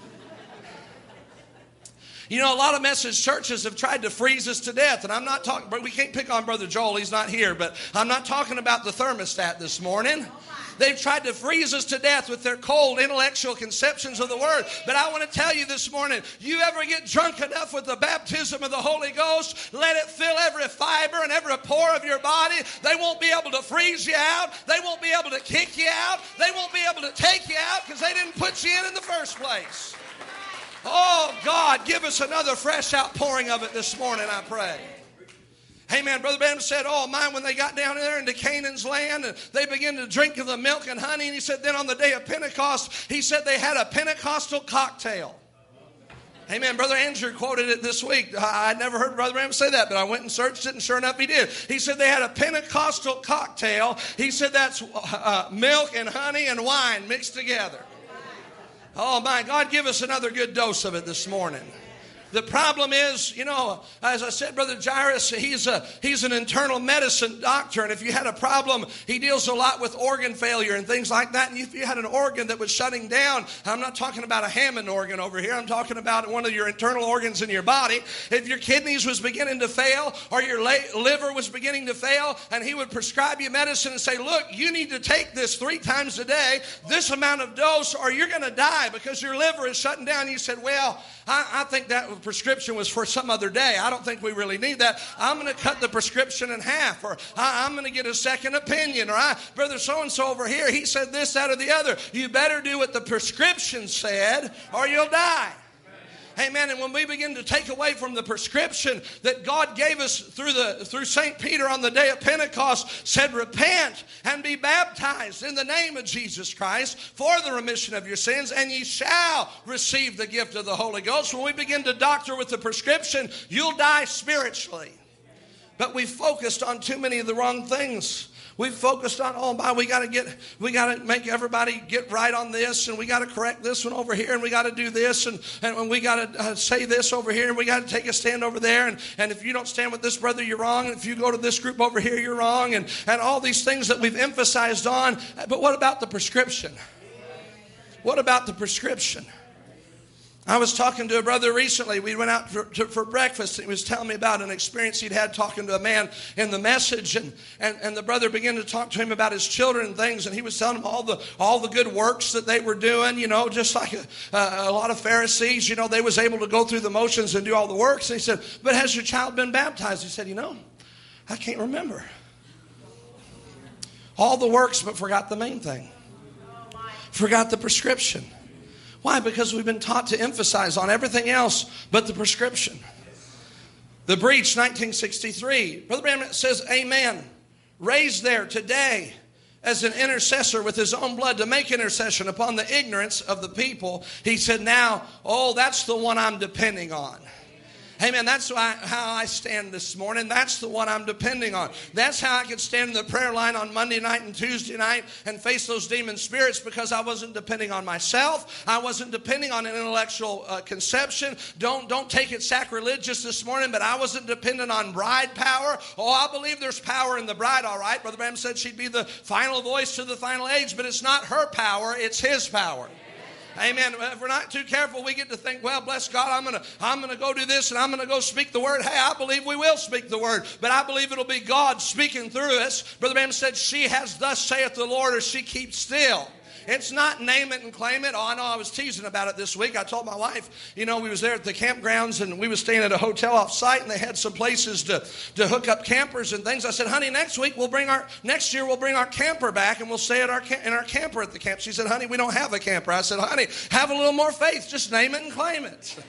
You know, a lot of message churches have tried to freeze us to death. And I'm not talking, but we can't pick on Brother Joel. He's not here. But I'm not talking about the thermostat this morning. They've tried to freeze us to death with their cold intellectual conceptions of the Word. But I want to tell you this morning, you ever get drunk enough with the baptism of the Holy Ghost, let it fill every fiber and every pore of your body. They won't be able to freeze you out. They won't be able to kick you out. They won't be able to take you out because they didn't put you in in the first place. Oh, God, give us another fresh outpouring of it this morning, I pray. Amen. Brother Branham said, oh, my, when they got down there into Canaan's land, and they began to drink of the milk and honey, and he said, then on the day of Pentecost, he said they had a Pentecostal cocktail. Amen. Brother Andrew quoted it this week. I I'd never heard Brother Branham say that, but I went and searched it, and sure enough, he did. He said they had a Pentecostal cocktail. He said that's uh, milk and honey and wine mixed together. Oh, my God, give us another good dose of it this morning. The problem is, you know, as I said, Brother Jairus, he's a he's an internal medicine doctor, and if you had a problem, he deals a lot with organ failure and things like that. And if you had an organ that was shutting down, I'm not talking about a Hammond organ over here. I'm talking about one of your internal organs in your body. If your kidneys was beginning to fail or your liver was beginning to fail, and he would prescribe you medicine and say, look, you need to take this three times a day, this amount of dose, or you're going to die because your liver is shutting down. You said, well, I, I think that prescription was for some other day. I don't think we really need that. I'm going to cut the prescription in half, or I, I'm going to get a second opinion, or I, Brother so-and-so over here, he said this, that, or the other. You better do what the prescription said, or you'll die. Amen. And when we begin to take away from the prescription that God gave us through the through Saint Peter on the day of Pentecost, said, repent and be baptized in the name of Jesus Christ for the remission of your sins, and ye shall receive the gift of the Holy Ghost. When we begin to doctor with the prescription, you'll die spiritually. But we focused on too many of the wrong things. We've focused on, oh my, we got to get, we got to make everybody get right on this, and we got to correct this one over here, and we got to do this, and, and we got to uh, say this over here, and we got to take a stand over there, and, and if you don't stand with this brother, you're wrong, and if you go to this group over here, you're wrong, and, and all these things that we've emphasized on. But what about the prescription? What about the prescription? I was talking to a brother recently. We went out for, to, for breakfast. And he was telling me about an experience he'd had talking to a man in the message. And, and, and the brother began to talk to him about his children and things. And he was telling him all the all the good works that they were doing, you know, just like a, a, a lot of Pharisees. You know, they was able to go through the motions and do all the works. And he said, but has your child been baptized? He said, you know, I can't remember. All the works, but forgot the main thing. Forgot the prescription. Why? Because we've been taught to emphasize on everything else but the prescription. The Breach, nineteen sixty-three. Brother Branham says, amen. Raised there today as an intercessor with his own blood to make intercession upon the ignorance of the people. He said, now, oh, that's the one I'm depending on. Amen. That's why, how I stand this morning. That's the one I'm depending on. That's how I could stand in the prayer line on Monday night and Tuesday night and face those demon spirits, because I wasn't depending on myself. I wasn't depending on an intellectual uh, conception. Don't, don't take it sacrilegious this morning, but I wasn't dependent on bride power. Oh, I believe there's power in the bride, all right. Brother Branham said she'd be the final voice to the final age, but it's not her power, it's his power. Amen. If we're not too careful, we get to think, well, bless God, I'm going to I'm going to go do this and I'm going to go speak the word. Hey, I believe we will speak the word, but I believe it'll be God speaking through us. Brother Branham said, she has thus saith the Lord, or she keeps still. It's not name it and claim it. Oh, I know I was teasing about it this week. I told my wife, you know, we was there at the campgrounds and we was staying at a hotel off site, and they had some places to, to hook up campers and things. I said, honey, next week we'll bring our, next year we'll bring our camper back and we'll stay at our in our camper at the camp. She said, honey, we don't have a camper. I said, honey, have a little more faith. Just name it and claim it.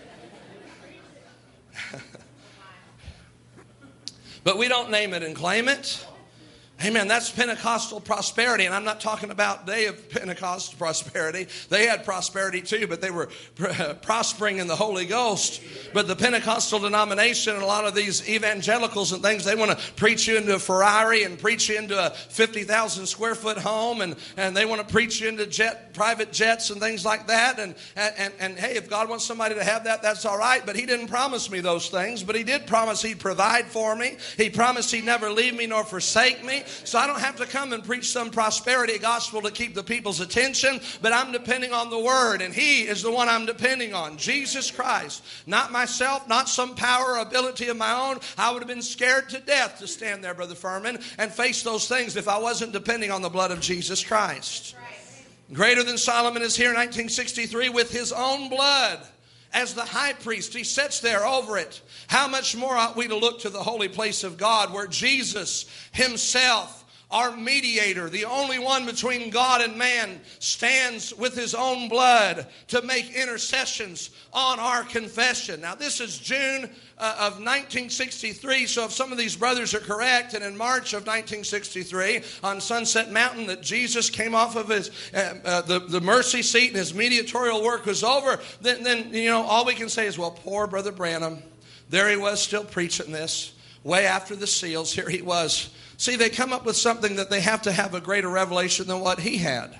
But we don't name it and claim it. Amen. That's Pentecostal prosperity. And I'm not talking about day of Pentecost prosperity. They had prosperity too, but they were pr- prospering in the Holy Ghost. But the Pentecostal denomination and a lot of these evangelicals and things, they want to preach you into a Ferrari and preach you into a fifty thousand square foot home. And, and they want to preach you into jet, private jets and things like that. And, and, and, and hey, if God wants somebody to have that, that's all right. But he didn't promise me those things. But he did promise he'd provide for me. He promised he'd never leave me nor forsake me. So I don't have to come and preach some prosperity gospel to keep the people's attention, but I'm depending on the word, and he is the one I'm depending on, Jesus Christ. Not myself, not some power or ability of my own. I would have been scared to death to stand there, Brother Furman, and face those things if I wasn't depending on the blood of Jesus Christ. Greater than Solomon is here, nineteen sixty-three, with his own blood. As the high priest, he sits there over it. How much more ought we to look to the holy place of God, where Jesus himself our mediator, the only one between God and man, stands with his own blood to make intercessions on our confession. Now, this is June uh, of nineteen sixty-three, so if some of these brothers are correct, and in March of nineteen sixty-three, on Sunset Mountain, that Jesus came off of his uh, uh, the, the mercy seat and his mediatorial work was over, then, then, you know, all we can say is, well, poor Brother Branham, there he was still preaching this, way after the seals, here he was. See, they come up with something that they have to have a greater revelation than what he had.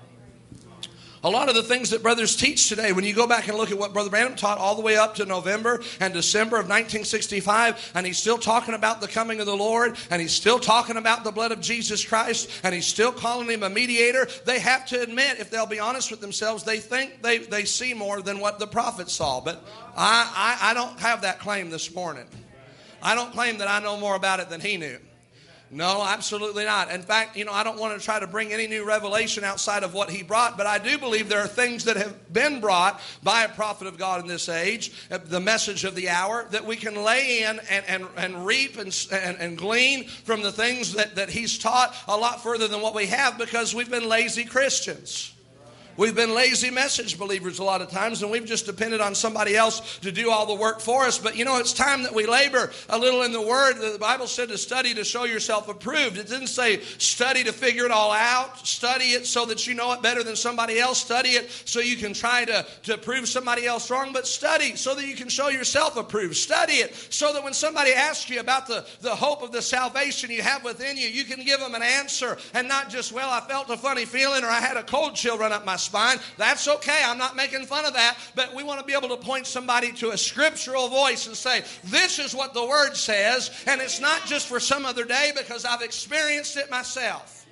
A lot of the things that brothers teach today, when you go back and look at what Brother Branham taught all the way up to November and December of nineteen sixty-five, and he's still talking about the coming of the Lord, and he's still talking about the blood of Jesus Christ, and he's still calling him a mediator, they have to admit, if they'll be honest with themselves, they think they, they see more than what the prophets saw. But I, I, I don't have that claim this morning. I don't claim that I know more about it than he knew. No, absolutely not. In fact, you know, I don't want to try to bring any new revelation outside of what he brought, but I do believe there are things that have been brought by a prophet of God in this age, the message of the hour, that we can lay in and, and, and reap and, and, and glean from the things that, that he's taught a lot further than what we have, because we've been lazy Christians. We've been lazy message believers a lot of times, and we've just depended on somebody else to do all the work for us. But, you know, it's time that we labor a little in the Word. The Bible said to study to show yourself approved. It didn't say study to figure it all out. Study it so that you know it better than somebody else. Study it so you can try to, to prove somebody else wrong. But study so that you can show yourself approved. Study it so that when somebody asks you about the, the hope of the salvation you have within you, you can give them an answer and not just, well, I felt a funny feeling or I had a cold chill run up my spine. That's okay. I'm not making fun of that. But we want to be able to point somebody to a scriptural voice and say, this is what the Word says. And it's not just for some other day, because I've experienced it myself.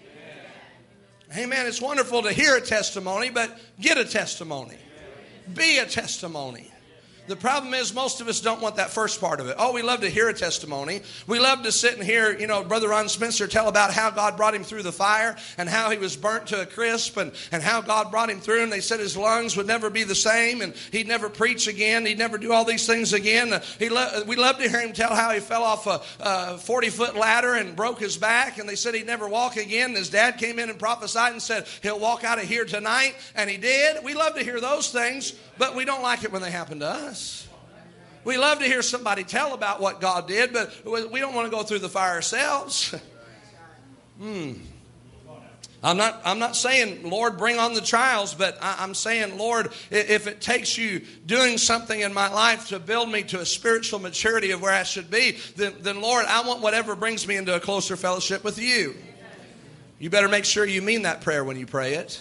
Amen. Amen. It's wonderful to hear a testimony, but get a testimony. Be a testimony. The problem is most of us don't want that first part of it. Oh, we love to hear a testimony. We love to sit and hear, you know, Brother Ron Spencer tell about how God brought him through the fire and how he was burnt to a crisp and, and how God brought him through, and they said his lungs would never be the same and he'd never preach again. He'd never do all these things again. He lo- we love to hear him tell how he fell off a forty-foot ladder and broke his back, and they said he'd never walk again. And his dad came in and prophesied and said he'll walk out of here tonight, and he did. We love to hear those things, but we don't like it when they happen to us. We love to hear somebody tell about what God did, but we don't want to go through the fire ourselves. hmm. I'm not, I'm not saying, Lord, bring on the trials, but I, I'm saying, Lord, if it takes you doing something in my life to build me to a spiritual maturity of where I should be, then, then Lord, I want whatever brings me into a closer fellowship with you. You better make sure you mean that prayer when you pray it.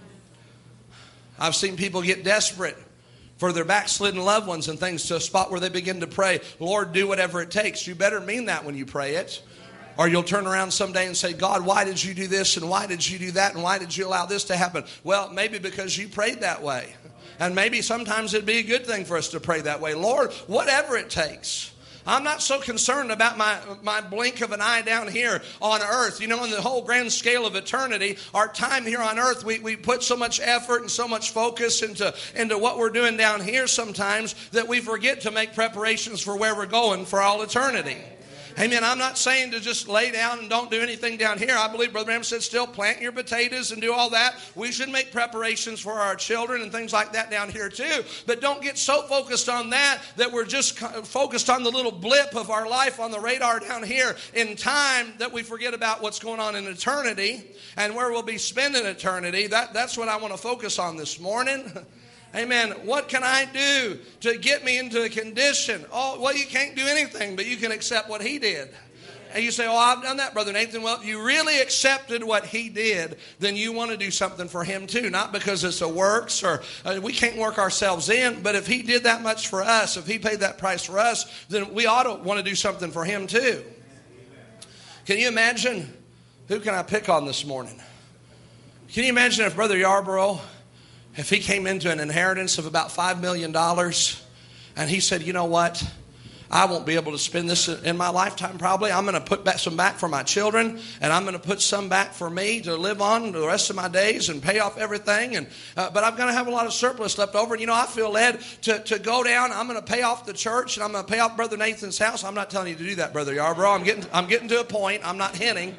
I've seen people get desperate for their backslidden loved ones and things to a spot where they begin to pray, Lord, do whatever it takes. You better mean that when you pray it. Or you'll turn around someday and say, God, why did you do this and why did you do that and why did you allow this to happen? Well, maybe because you prayed that way. And maybe sometimes it'd be a good thing for us to pray that way. Lord, whatever it takes. I'm not so concerned about my, my blink of an eye down here on earth. You know, in the whole grand scale of eternity, our time here on earth, we, we put so much effort and so much focus into, into what we're doing down here sometimes that we forget to make preparations for where we're going for all eternity. Amen. I'm not saying to just lay down and don't do anything down here. I believe Brother Branham said still plant your potatoes and do all that. We should make preparations for our children and things like that down here too. But don't get so focused on that that we're just focused on the little blip of our life on the radar down here in time that we forget about what's going on in eternity and where we'll be spending eternity. That, that's what I want to focus on this morning. Amen. What can I do to get me into a condition? Oh, well, you can't do anything, but you can accept what he did. And you say, oh, I've done that, Brother Nathan. Well, if you really accepted what he did, then you want to do something for him too. Not because it's a works or uh, we can't work ourselves in, but if he did that much for us, if he paid that price for us, then we ought to want to do something for him too. Can you imagine? Who can I pick on this morning? Can you imagine if Brother Yarborough, if he came into an inheritance of about five million dollars and he said, you know what, I won't be able to spend this in my lifetime probably. I'm going to put back some back for my children and I'm going to put some back for me to live on the rest of my days and pay off everything. And uh, But I'm going to have a lot of surplus left over. And, you know, I feel led to, to go down. I'm going to pay off the church and I'm going to pay off Brother Nathan's house. I'm not telling you to do that, Brother Yarborough. I'm getting, I'm getting to a point. I'm not hinting.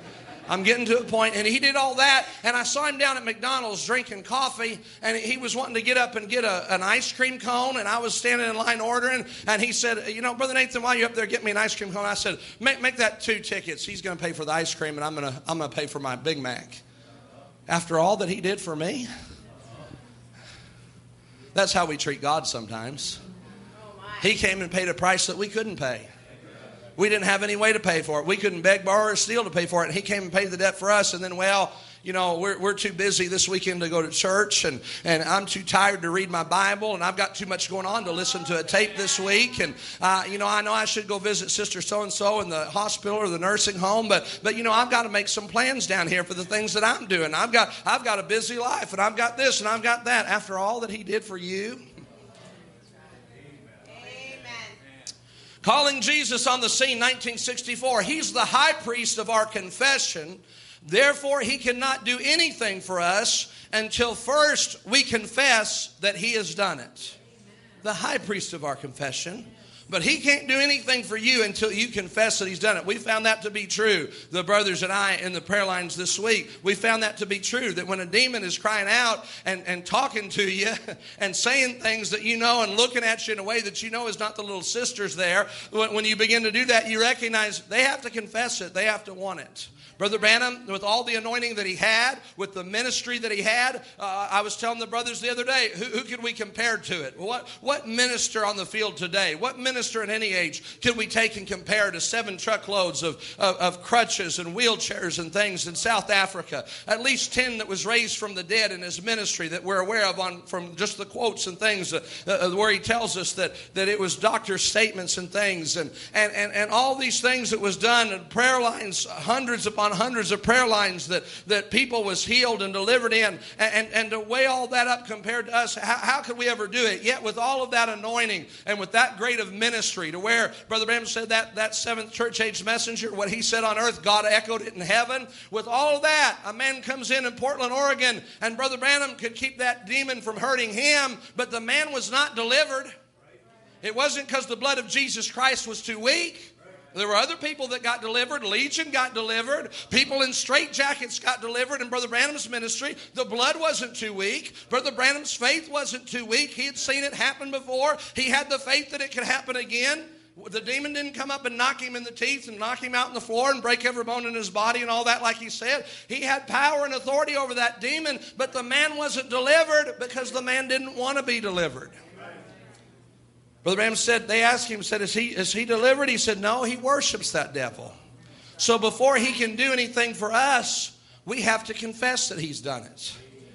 I'm getting to a point, and he did all that, and I saw him down at McDonald's drinking coffee, and he was wanting to get up and get a, an ice cream cone, and I was standing in line ordering, and he said, you know, Brother Nathan, while you're up there, get me an ice cream cone. I said, make, make that two tickets. He's going to pay for the ice cream, and I'm going to I'm going to pay for my Big Mac. After all that he did for me, that's how we treat God sometimes. He came and paid a price that we couldn't pay. We didn't have any way to pay for it. We couldn't beg, borrow, or steal to pay for it. And he came and paid the debt for us. And then, well, you know, we're we're too busy this weekend to go to church. And, and I'm too tired to read my Bible. And I've got too much going on to listen to a tape this week. And, uh, you know, I know I should go visit Sister So-and-so in the hospital or the nursing home. But, but you know, I've got to make some plans down here for the things that I'm doing. I've got, I've got a busy life. And I've got this and I've got that. After all that he did for you. Calling Jesus on the scene, nineteen sixty-four. He's the high priest of our confession. Therefore, he cannot do anything for us until first we confess that he has done it. The high priest of our confession. But he can't do anything for you until you confess that he's done it. We found that to be true. The brothers and I in the prayer lines this week, we found that to be true. That when a demon is crying out and, and talking to you and saying things that you know and looking at you in a way that you know is not the little sisters there, when, when you begin to do that, you recognize they have to confess it. They have to want it. Brother Branham, with all the anointing that he had, with the ministry that he had, uh, I was telling the brothers the other day, who, who could we compare to it? What, what minister on the field today, what minister at any age could we take and compare to seven truckloads of, of, of crutches and wheelchairs and things in South Africa? At least ten that was raised from the dead in his ministry that we're aware of on from just the quotes and things uh, uh, where he tells us that, that it was doctor's statements and things and, and, and, and all these things that was done and prayer lines, hundreds upon hundreds of prayer lines that, that people was healed and delivered in, and, and, and to weigh all that up compared to us, how, how could we ever do it? Yet with all of that anointing and with that great of ministry, to where Brother Branham said that, that seventh church age messenger, what he said on earth, God echoed it in heaven. With all of that, a man comes in in Portland, Oregon, and Brother Branham could keep that demon from hurting him, but the man was not delivered. It wasn't because the blood of Jesus Christ was too weak. There were other people that got delivered. Legion got delivered. People in straitjackets got delivered in Brother Branham's ministry. The blood wasn't too weak. Brother Branham's faith wasn't too weak. He had seen it happen before. He had the faith that it could happen again. The demon didn't come up and knock him in the teeth and knock him out on the floor and break every bone in his body and all that like he said. He had power and authority over that demon, but the man wasn't delivered because the man didn't want to be delivered. Brother Branham said, they asked him, said, is he, is he delivered? He said, no, he worships that devil. So before he can do anything for us, we have to confess that he's done it.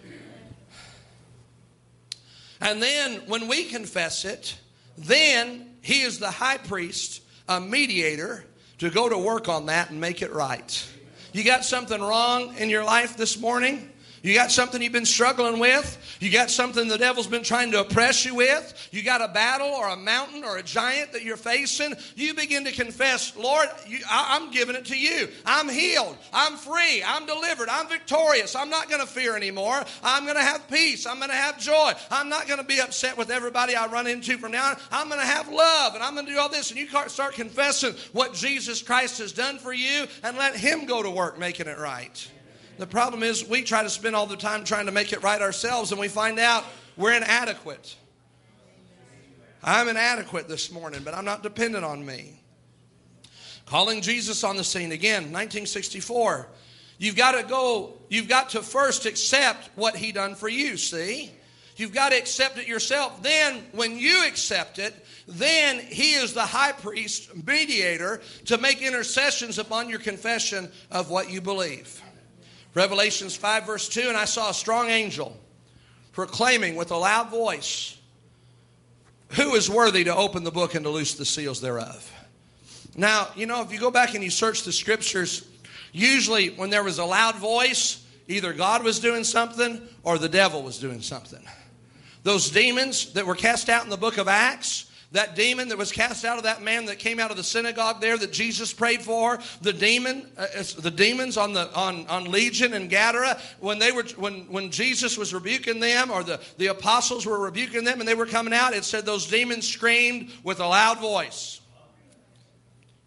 And then when we confess it, then he is the high priest, a mediator, to go to work on that and make it right. You got something wrong in your life this morning? You got something you've been struggling with? You got something the devil's been trying to oppress you with? You got a battle or a mountain or a giant that you're facing? You begin to confess, Lord, you, I, I'm giving it to you. I'm healed. I'm free. I'm delivered. I'm victorious. I'm not going to fear anymore. I'm going to have peace. I'm going to have joy. I'm not going to be upset with everybody I run into from now on. I'm going to have love, and I'm going to do all this. And you start confessing what Jesus Christ has done for you and let him go to work making it right. The problem is we try to spend all the time trying to make it right ourselves, and we find out we're inadequate. I'm inadequate this morning, but I'm not dependent on me. Calling Jesus on the scene again, nineteen sixty-four. You've got to go, you've got to first accept what he done for you, see? You've got to accept it yourself. Then when you accept it, then he is the high priest, mediator, to make intercessions upon your confession of what you believe. Revelations five verse two, and I saw a strong angel proclaiming with a loud voice, who is worthy to open the book and to loose the seals thereof? Now, you know, if you go back and you search the scriptures, usually when there was a loud voice, either God was doing something or the devil was doing something. Those demons that were cast out in the book of Acts, that demon that was cast out of that man that came out of the synagogue there that Jesus prayed for, the demon, uh, the demons on the on, on Legion and Gadara, when they were when when Jesus was rebuking them, or the, the apostles were rebuking them and they were coming out, it said those demons screamed with a loud voice.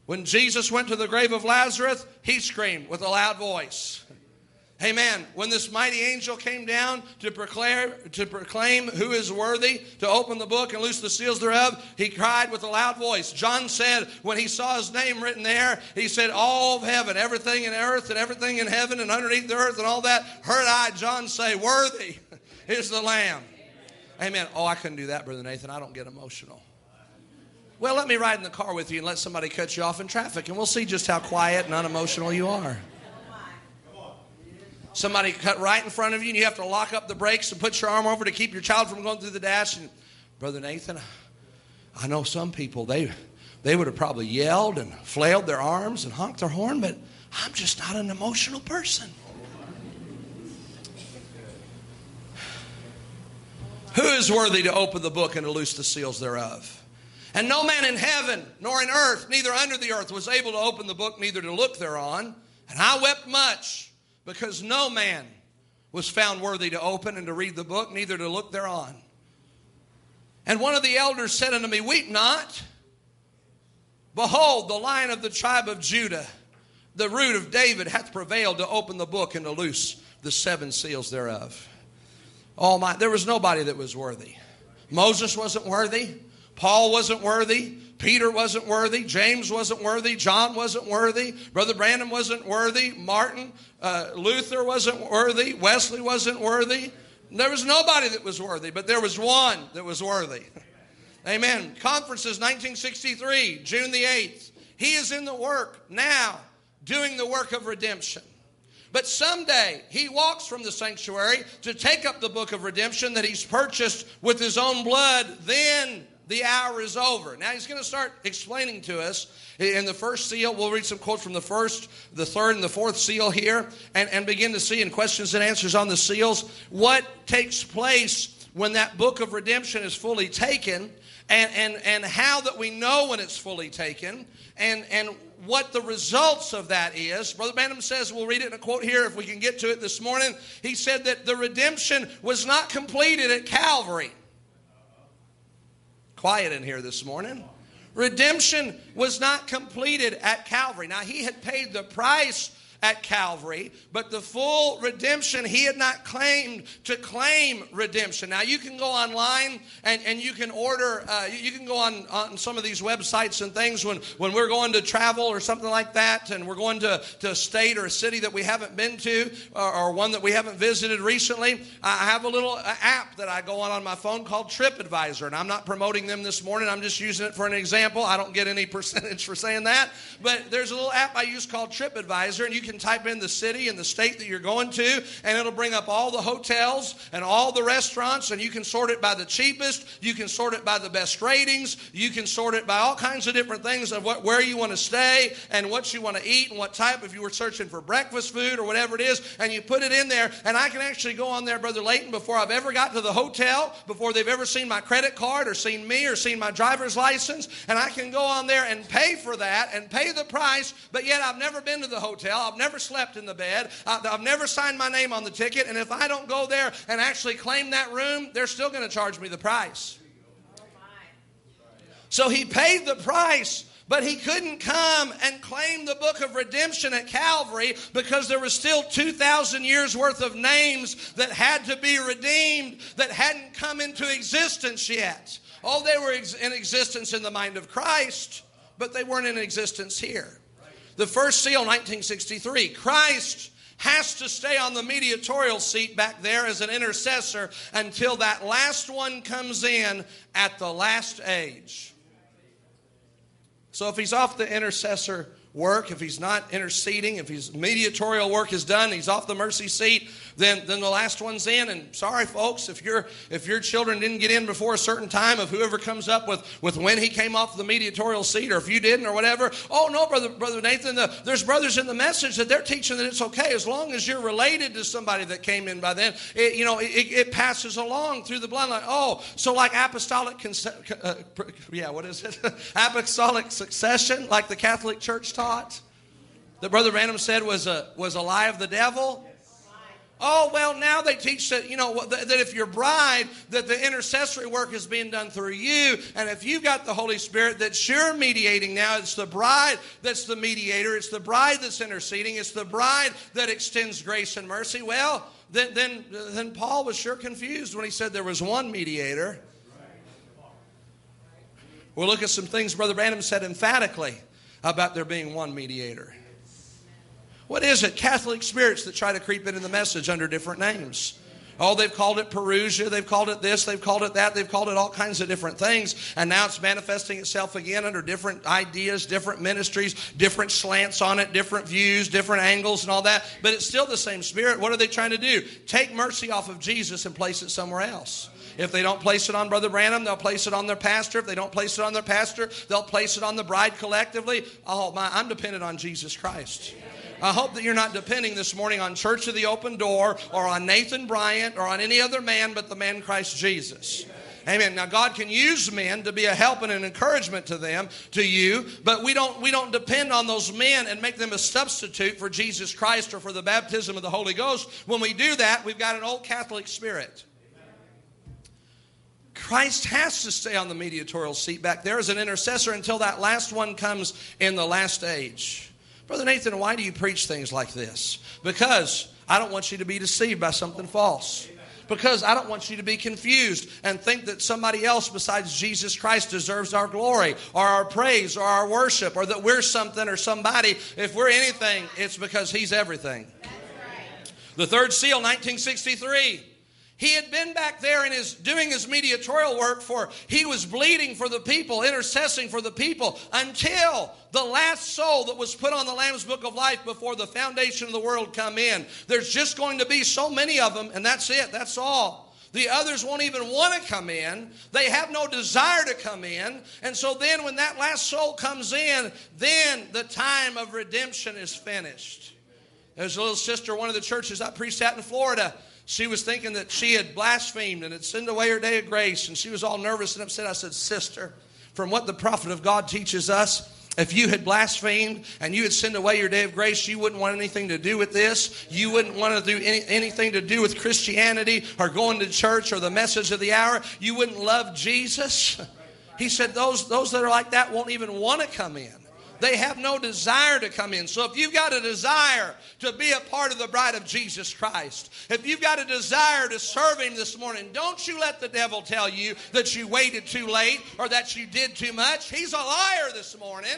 When Jesus went to the grave of Lazarus, he screamed with a loud voice. Amen. When this mighty angel came down to proclaim, to proclaim who is worthy to open the book and loose the seals thereof, he cried with a loud voice. John said when he saw his name written there, he said, all of heaven, everything in earth and everything in heaven and underneath the earth and all that, heard I, John, say, worthy is the Lamb. Amen. Oh, I couldn't do that, Brother Nathan. I don't get emotional. Well, let me ride in the car with you and let somebody cut you off in traffic, and we'll see just how quiet and unemotional you are. Somebody cut right in front of you and you have to lock up the brakes and put your arm over to keep your child from going through the dash. And Brother Nathan, I know some people, they they would have probably yelled and flailed their arms and honked their horn, but I'm just not an emotional person. Who is worthy to open the book and to loose the seals thereof? And no man in heaven, nor in earth, neither under the earth, was able to open the book, neither to look thereon. And I wept much, because no man was found worthy to open and to read the book, neither to look thereon. And one of the elders said unto me, weep not. Behold, the Lion of the tribe of Judah, the root of David, hath prevailed to open the book and to loose the seven seals thereof. Oh my, there was nobody that was worthy. Moses wasn't worthy. Paul wasn't worthy. Peter wasn't worthy. James wasn't worthy. John wasn't worthy. Brother Branham wasn't worthy. Martin uh, Luther wasn't worthy. Wesley wasn't worthy. There was nobody that was worthy, but there was one that was worthy. Amen. Conferences nineteen sixty-three, June the eighth. He is in the work now, doing the work of redemption. But someday he walks from the sanctuary to take up the book of redemption that he's purchased with his own blood. Then the hour is over. Now he's going to start explaining to us in the first seal. We'll read some quotes from the first, the third, and the fourth seal here, and, and begin to see in questions and answers on the seals what takes place when that book of redemption is fully taken, and, and, and how that we know when it's fully taken, and, and what the results of that is. Brother Branham says, we'll read it in a quote here if we can get to it this morning. He said that the redemption was not completed at Calvary. Quiet in here this morning. Redemption was not completed at Calvary. Now, he had paid the price at Calvary, but the full redemption, he had not claimed to claim redemption. Now, you can go online and, and you can order, uh, you can go on, on some of these websites and things when, when we're going to travel or something like that, and we're going to, to a state or a city that we haven't been to, or, or one that we haven't visited recently. I have a little app that I go on on my phone called TripAdvisor, and I'm not promoting them this morning. I'm just using it for an example. I don't get any percentage for saying that, but there's a little app I use called TripAdvisor, and you can type in the city and the state that you're going to, and it'll bring up all the hotels and all the restaurants, and you can sort it by the cheapest, you can sort it by the best ratings, you can sort it by all kinds of different things of what, where you want to stay and what you want to eat and what type, if you were searching for breakfast food or whatever it is, and you put it in there, and I can actually go on there, Brother Layton, before I've ever got to the hotel, before they've ever seen my credit card or seen me or seen my driver's license, and I can go on there and pay for that and pay the price, but yet I've never been to the hotel, I've never slept in the bed, I've never signed my name on the ticket, and if I don't go there and actually claim that room, they're still going to charge me the price. So he paid the price, but he couldn't come and claim the book of redemption at Calvary because there was still two thousand years worth of names that had to be redeemed that hadn't come into existence yet. Oh, they were in existence in the mind of Christ, but they weren't in existence here. The first seal, nineteen sixty-three, Christ has to stay on the mediatorial seat back there as an intercessor until that last one comes in at the last age. So if he's off the intercessor work, if he's not interceding, if his mediatorial work is done, he's off the mercy seat, then, then the last one's in. And sorry, folks, if your if your children didn't get in before a certain time, of whoever comes up with, with when he came off the mediatorial seat, or if you didn't or whatever, oh no, brother, brother Nathan, the, there's brothers in the message that they're teaching that it's okay as long as you're related to somebody that came in by then. It, you know, it, it passes along through the bloodline. Oh, so like apostolic, uh, yeah, what is it? Apostolic succession, like the Catholic Church taught, that Brother Branham said was a was a lie of the devil. Oh, well, now they teach that, you know, that if you're bride, that the intercessory work is being done through you. And if you've got the Holy Spirit, that you're mediating now. It's the bride that's the mediator. It's the bride that's interceding. It's the bride that extends grace and mercy. Well, then, then, then Paul was sure confused when he said there was one mediator. We'll look at some things Brother Branham said emphatically about there being one mediator. What is it? Catholic spirits that try to creep into the message under different names. Oh, they've called it Perusia. They've called it this. They've called it that. They've called it all kinds of different things. And now it's manifesting itself again under different ideas, different ministries, different slants on it, different views, different angles and all that. But it's still the same spirit. What are they trying to do? Take mercy off of Jesus and place it somewhere else. If they don't place it on Brother Branham, they'll place it on their pastor. If they don't place it on their pastor, they'll place it on the bride collectively. Oh, my, I'm dependent on Jesus Christ. I hope that you're not depending this morning on Church of the Open Door or on Nathan Bryant or on any other man but the man Christ Jesus. Amen. Now, God can use men to be a help and an encouragement to them, to you, but we don't, we don't depend on those men and make them a substitute for Jesus Christ or for the baptism of the Holy Ghost. When we do that, we've got an old Catholic spirit. Christ has to stay on the mediatorial seat back there as an intercessor until that last one comes in the last age. Brother Nathan, why do you preach things like this? Because I don't want you to be deceived by something false. Because I don't want you to be confused and think that somebody else besides Jesus Christ deserves our glory or our praise or our worship or that we're something or somebody. If we're anything, it's because He's everything. That's right. The third seal, nineteen sixty-three. He had been back there and is doing his mediatorial work for, he was bleeding for the people, intercessing for the people until the last soul that was put on the Lamb's Book of Life before the foundation of the world come in. There's just going to be so many of them, and that's it, that's all. The others won't even want to come in. They have no desire to come in. And so then when that last soul comes in, then the time of redemption is finished. There's a little sister, one of the churches I preached at in Florida. She was thinking that she had blasphemed and had sinned away her day of grace. And she was all nervous and upset. I said, sister, from what the prophet of God teaches us, if you had blasphemed and you had sinned away your day of grace, you wouldn't want anything to do with this. You wouldn't want to do any, anything to do with Christianity or going to church or the message of the hour. You wouldn't love Jesus. He said those, those that are like that won't even want to come in. They have no desire to come in. So if you've got a desire to be a part of the bride of Jesus Christ, if you've got a desire to serve Him this morning, don't you let the devil tell you that you waited too late or that you did too much. He's a liar this morning.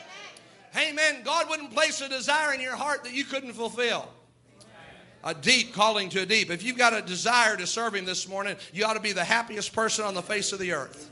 Amen. God wouldn't place a desire in your heart that you couldn't fulfill. A deep calling to a deep. If you've got a desire to serve Him this morning, you ought to be the happiest person on the face of the earth.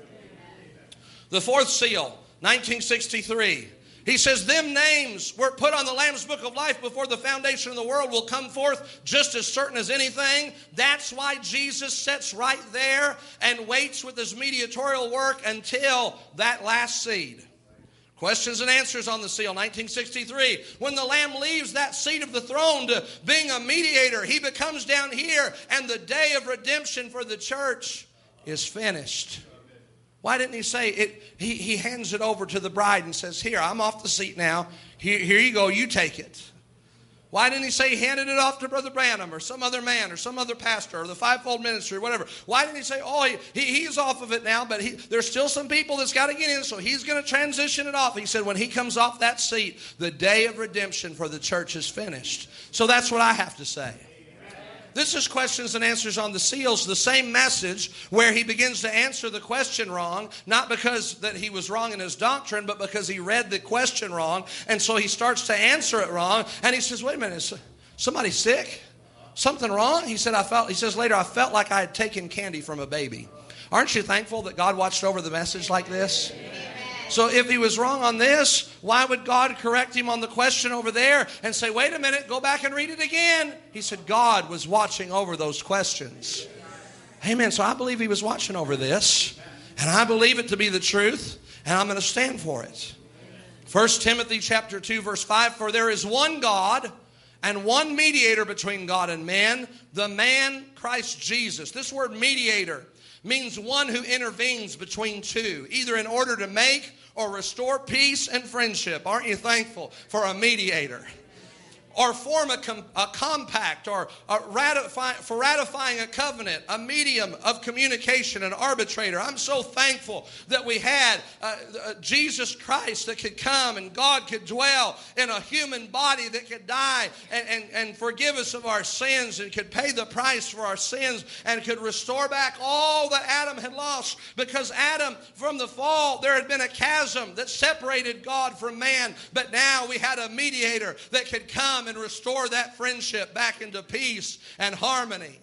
The fourth seal, nineteen sixty-three. He says, them names were put on the Lamb's Book of Life before the foundation of the world will come forth just as certain as anything. That's why Jesus sits right there and waits with His mediatorial work until that last seed. Questions and answers on the seal, nineteen sixty-three. When the Lamb leaves that seat of the throne to being a mediator, He becomes down here and the day of redemption for the church is finished. Why didn't He say it? He, he hands it over to the bride and says, here, I'm off the seat now. Here, here you go. You take it. Why didn't He say he handed it off to Brother Branham or some other man or some other pastor or the fivefold ministry or whatever? Why didn't He say, oh, he, he, he's off of it now, but he, there's still some people that's got to get in, so He's going to transition it off. He said when He comes off that seat, the day of redemption for the church is finished. So that's what I have to say. This is questions and answers on the seals, the same message where he begins to answer the question wrong, not because that he was wrong in his doctrine, but because he read the question wrong. And so he starts to answer it wrong. And he says, wait a minute, is somebody sick? Something wrong? He said, I felt, he says later, I felt like I had taken candy from a baby. Aren't you thankful that God watched over the message like this? So if he was wrong on this, why would God correct him on the question over there and say, wait a minute, go back and read it again? He said God was watching over those questions. Amen. So I believe He was watching over this. And I believe it to be the truth. And I'm going to stand for it. First Timothy chapter two, verse five. For there is one God and one mediator between God and man, the man Christ Jesus. This word mediator means one who intervenes between two, either in order to make or restore peace and friendship. Aren't you thankful for a mediator? or form a, com- a compact or a ratify- for ratifying a covenant, a medium of communication, an arbitrator. I'm so thankful that we had uh, uh, Jesus Christ that could come and God could dwell in a human body that could die and, and, and forgive us of our sins and could pay the price for our sins and could restore back all that Adam had lost. Because Adam, from the fall, there had been a chasm that separated God from man. But now we had a mediator that could come and restore that friendship back into peace and harmony.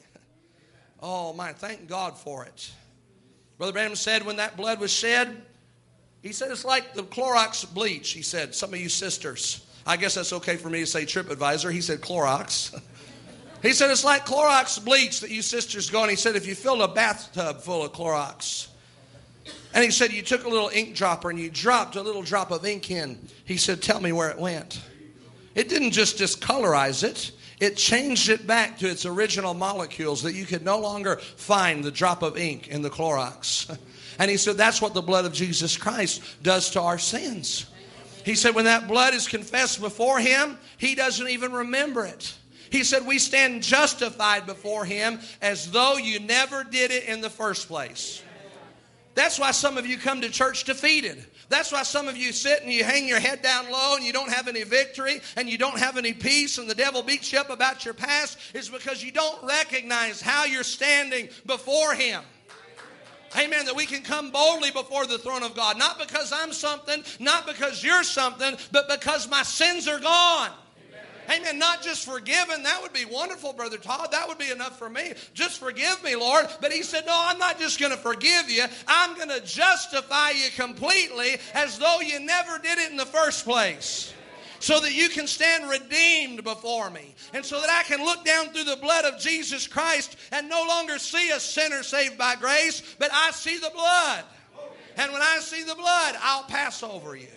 Oh, my, thank God for it. Brother Branham said when that blood was shed, he said it's like the Clorox bleach. He said, some of you sisters, I guess that's okay for me to say TripAdvisor. He said Clorox. He said it's like Clorox bleach that you sisters go. And he said if you filled a bathtub full of Clorox, and he said you took a little ink dropper and you dropped a little drop of ink in, he said, tell me where it went. It didn't just discolorize it. It changed it back to its original molecules that you could no longer find the drop of ink in the Clorox. And he said that's what the blood of Jesus Christ does to our sins. He said when that blood is confessed before him, he doesn't even remember it. He said we stand justified before him as though you never did it in the first place. That's why some of you come to church defeated. That's why some of you sit and you hang your head down low and you don't have any victory and you don't have any peace and the devil beats you up about your past, is because you don't recognize how you're standing before him. Amen. That we can come boldly before the throne of God. Not because I'm something, not because you're something, but because my sins are gone. Amen. Not just forgiven. That would be wonderful, Brother Todd. That would be enough for me. Just forgive me, Lord. But he said, no, I'm not just going to forgive you. I'm going to justify you completely as though you never did it in the first place. So that you can stand redeemed before me. And so that I can look down through the blood of Jesus Christ and no longer see a sinner saved by grace, but I see the blood. And when I see the blood, I'll pass over you.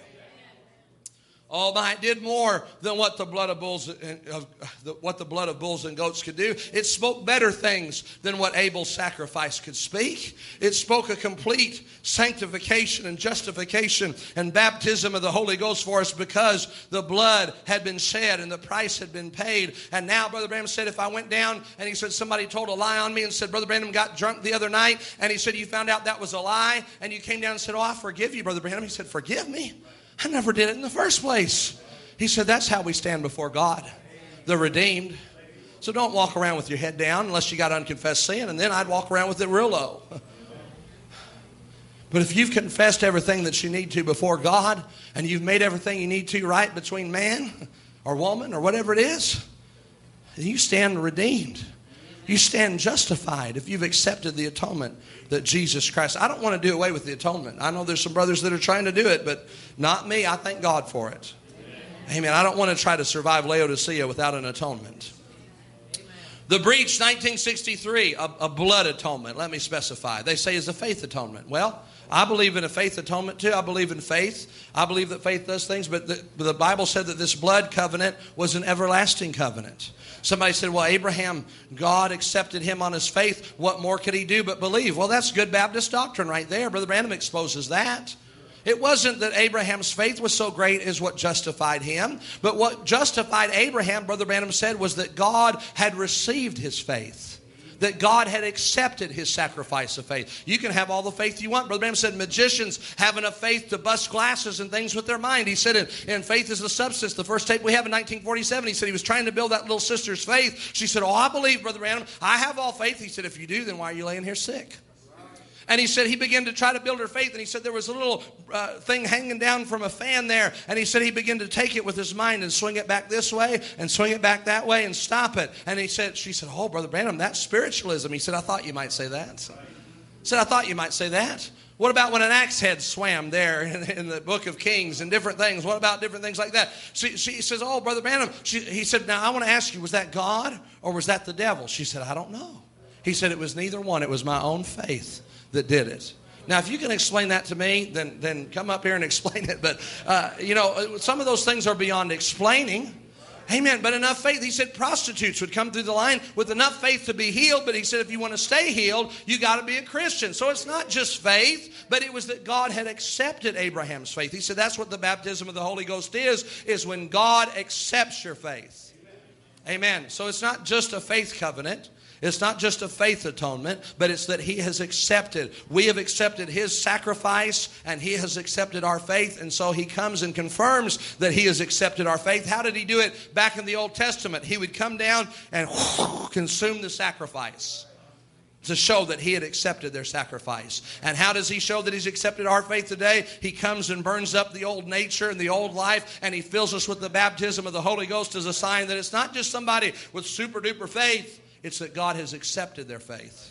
Oh my, it did more than what the blood of bulls, uh, what the blood of bulls and goats could do. It spoke better things than what Abel's sacrifice could speak. It spoke a complete sanctification and justification and baptism of the Holy Ghost for us, because the blood had been shed and the price had been paid. And now Brother Branham said, if I went down and he said somebody told a lie on me and said, Brother Branham got drunk the other night, and he said you found out that was a lie, and you came down and said, oh, I forgive you, Brother Branham. He said, forgive me? I never did it in the first place. He said that's how we stand before God, the redeemed. So don't walk around with your head down unless you got unconfessed sin, and then I'd walk around with it real low. But if you've confessed everything that you need to before God, and you've made everything you need to right between man or woman or whatever it is, you stand redeemed. You stand justified if you've accepted the atonement that Jesus Christ. I don't want to do away with the atonement. I know there's some brothers that are trying to do it, but not me. I thank God for it. Amen. Amen. I don't want to try to survive Laodicea without an atonement. Amen. The breach, nineteen sixty-three, a, a blood atonement. Let me specify. They say is a faith atonement. Well, I believe in a faith atonement too. I believe in faith. I believe that faith does things, but the, the Bible said that this blood covenant was an everlasting covenant. Somebody said, well, Abraham, God accepted him on his faith. What more could he do but believe? Well, that's good Baptist doctrine right there. Brother Branham exposes that. It wasn't that Abraham's faith was so great as what justified him. But what justified Abraham, Brother Branham said, was that God had received his faith. That God had accepted his sacrifice of faith. You can have all the faith you want. Brother Branham said magicians have enough faith to bust glasses and things with their mind. He said, and faith is the substance. The first tape we have in nineteen forty-seven, he said he was trying to build that little sister's faith. She said, oh, I believe, Brother Branham. I have all faith. He said, if you do, then why are you laying here sick? And he said he began to try to build her faith. And he said there was a little uh, thing hanging down from a fan there. And he said he began to take it with his mind and swing it back this way and swing it back that way and stop it. And he said, she said, oh, Brother Branham, that's spiritualism. He said, I thought you might say that. He said, I thought you might say that. What about when an axe head swam there in, in the book of Kings and different things? What about different things like that? She, she says, oh, Brother Branham. She, he said, now I want to ask you, was that God or was that the devil? She said, I don't know. He said, it was neither one. It was my own faith that did it. Now, if you can explain that to me, then then come up here and explain it. But, uh, you know, some of those things are beyond explaining. Amen. But enough faith. He said prostitutes would come through the line with enough faith to be healed. But he said if you want to stay healed, you got to be a Christian. So it's not just faith, but it was that God had accepted Abraham's faith. He said that's what the baptism of the Holy Ghost is, is when God accepts your faith. Amen. So it's not just a faith covenant. It's not just a faith atonement, but it's that He has accepted. We have accepted His sacrifice, and He has accepted our faith. And so He comes and confirms that He has accepted our faith. How did He do it back in the Old Testament? He would come down and consume the sacrifice to show that He had accepted their sacrifice. And how does He show that He's accepted our faith today? He comes and burns up the old nature and the old life, and He fills us with the baptism of the Holy Ghost as a sign that it's not just somebody with super duper faith. It's that God has accepted their faith.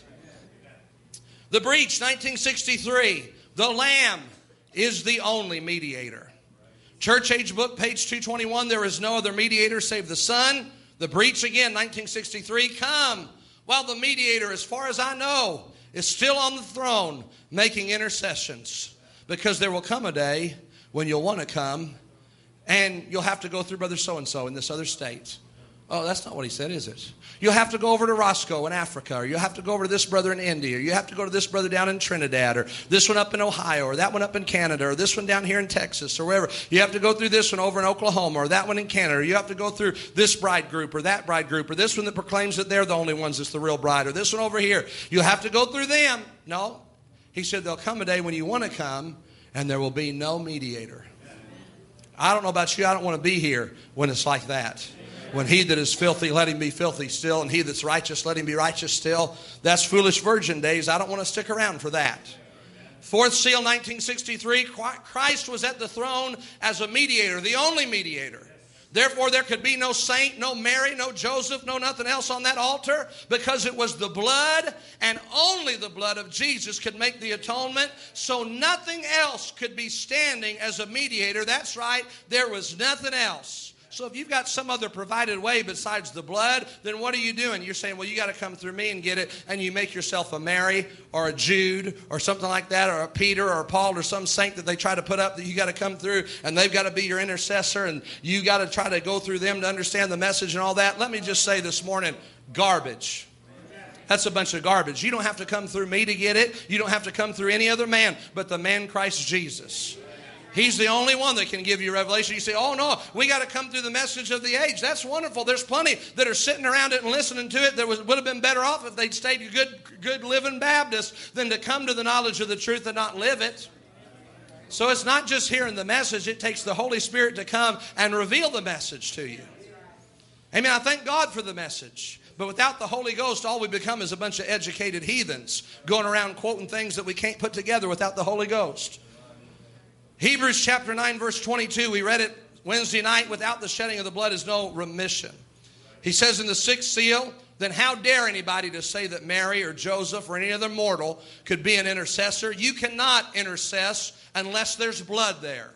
The breach, nineteen sixty-three. The Lamb is the only mediator. Church Age Book, page two twenty-one. There is no other mediator save the Son. The breach again, nineteen sixty-three. Come, while the mediator, as far as I know, is still on the throne making intercessions. Because there will come a day when you'll want to come and you'll have to go through Brother So-and-so in this other state. Oh, that's not what he said, is it? You'll have to go over to Roscoe in Africa, or you'll have to go over to this brother in India, or you have to go to this brother down in Trinidad, or this one up in Ohio, or that one up in Canada, or this one down here in Texas, or wherever. You have to go through this one over in Oklahoma, or that one in Canada, or you have to go through this bride group, or that bride group, or this one that proclaims that they're the only ones that's the real bride, or this one over here. You'll have to go through them. No. He said there'll come a day when you want to come, and there will be no mediator. I don't know about you. I don't want to be here when it's like that. When he that is filthy, let him be filthy still. And he that's righteous, let him be righteous still. That's foolish virgin days. I don't want to stick around for that. Fourth seal, nineteen sixty-three. Christ was at the throne as a mediator, the only mediator. Therefore, there could be no saint, no Mary, no Joseph, no nothing else on that altar, because it was the blood, and only the blood of Jesus could make the atonement. So nothing else could be standing as a mediator. That's right. There was nothing else. So if you've got some other provided way besides the blood, then what are you doing? You're saying, well, you got to come through me and get it, and you make yourself a Mary or a Jude or something like that, or a Peter or a Paul or some saint that they try to put up that you got to come through, and they've got to be your intercessor, and you got to try to go through them to understand the message and all that. Let me just say this morning, garbage. That's a bunch of garbage. You don't have to come through me to get it. You don't have to come through any other man but the man Christ Jesus. He's the only one that can give you revelation. You say, oh, no, we got to come through the message of the age. That's wonderful. There's plenty that are sitting around it and listening to it that was, would have been better off if they'd stayed good, good living Baptists than to come to the knowledge of the truth and not live it. So it's not just hearing the message. It takes the Holy Spirit to come and reveal the message to you. Amen. I thank God for the message. But without the Holy Ghost, all we become is a bunch of educated heathens going around quoting things that we can't put together without the Holy Ghost. Hebrews chapter nine, verse twenty-two, we read it Wednesday night. Without the shedding of the blood is no remission. He says in the sixth seal, then how dare anybody to say that Mary or Joseph or any other mortal could be an intercessor? You cannot intercess unless there's blood there.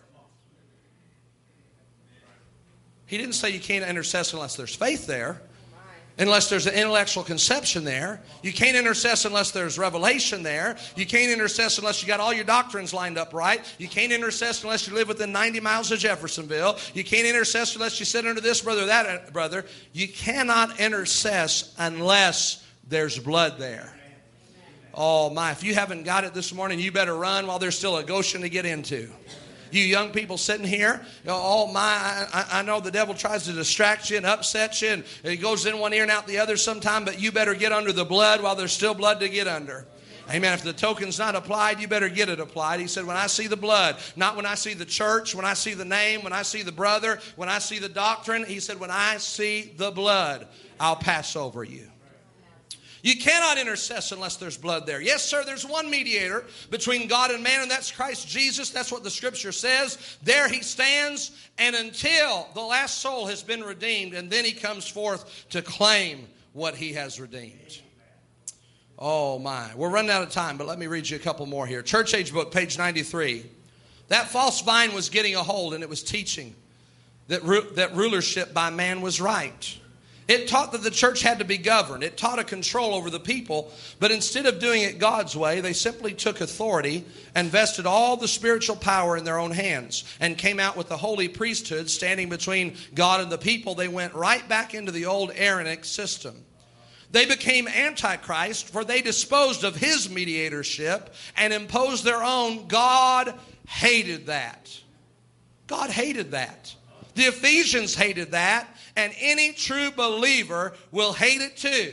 He didn't say you can't intercess unless there's faith there. Unless there's an intellectual conception there. You can't intercess unless there's revelation there. You can't intercess unless you got all your doctrines lined up right. You can't intercess unless you live within ninety miles of Jeffersonville. You can't intercess unless you sit under this brother or that brother. You cannot intercess unless there's blood there. Oh my, if you haven't got it this morning, you better run while there's still a Goshen to get into. You young people sitting here, you know, oh my, I, I know the devil tries to distract you and upset you, and he goes in one ear and out the other sometime, but you better get under the blood while there's still blood to get under. Amen. If the token's not applied, you better get it applied. He said, when I see the blood, not when I see the church, when I see the name, when I see the brother, when I see the doctrine, he said, when I see the blood, I'll pass over you. You cannot intercess unless there's blood there. Yes, sir, there's one mediator between God and man, and that's Christ Jesus. That's what the Scripture says. There he stands, and until the last soul has been redeemed, and then he comes forth to claim what he has redeemed. Oh, my. We're running out of time, but let me read you a couple more here. Church Age Book, page ninety-three. That false vine was getting a hold, and it was teaching that, ru- that rulership by man was right. It taught that the church had to be governed. It taught a control over the people. But instead of doing it God's way, they simply took authority and vested all the spiritual power in their own hands and came out with the holy priesthood standing between God and the people. They went right back into the old Aaronic system. They became antichrist, for they disposed of his mediatorship and imposed their own. God hated that. God hated that. The Ephesians hated that. and any true believer will hate it too.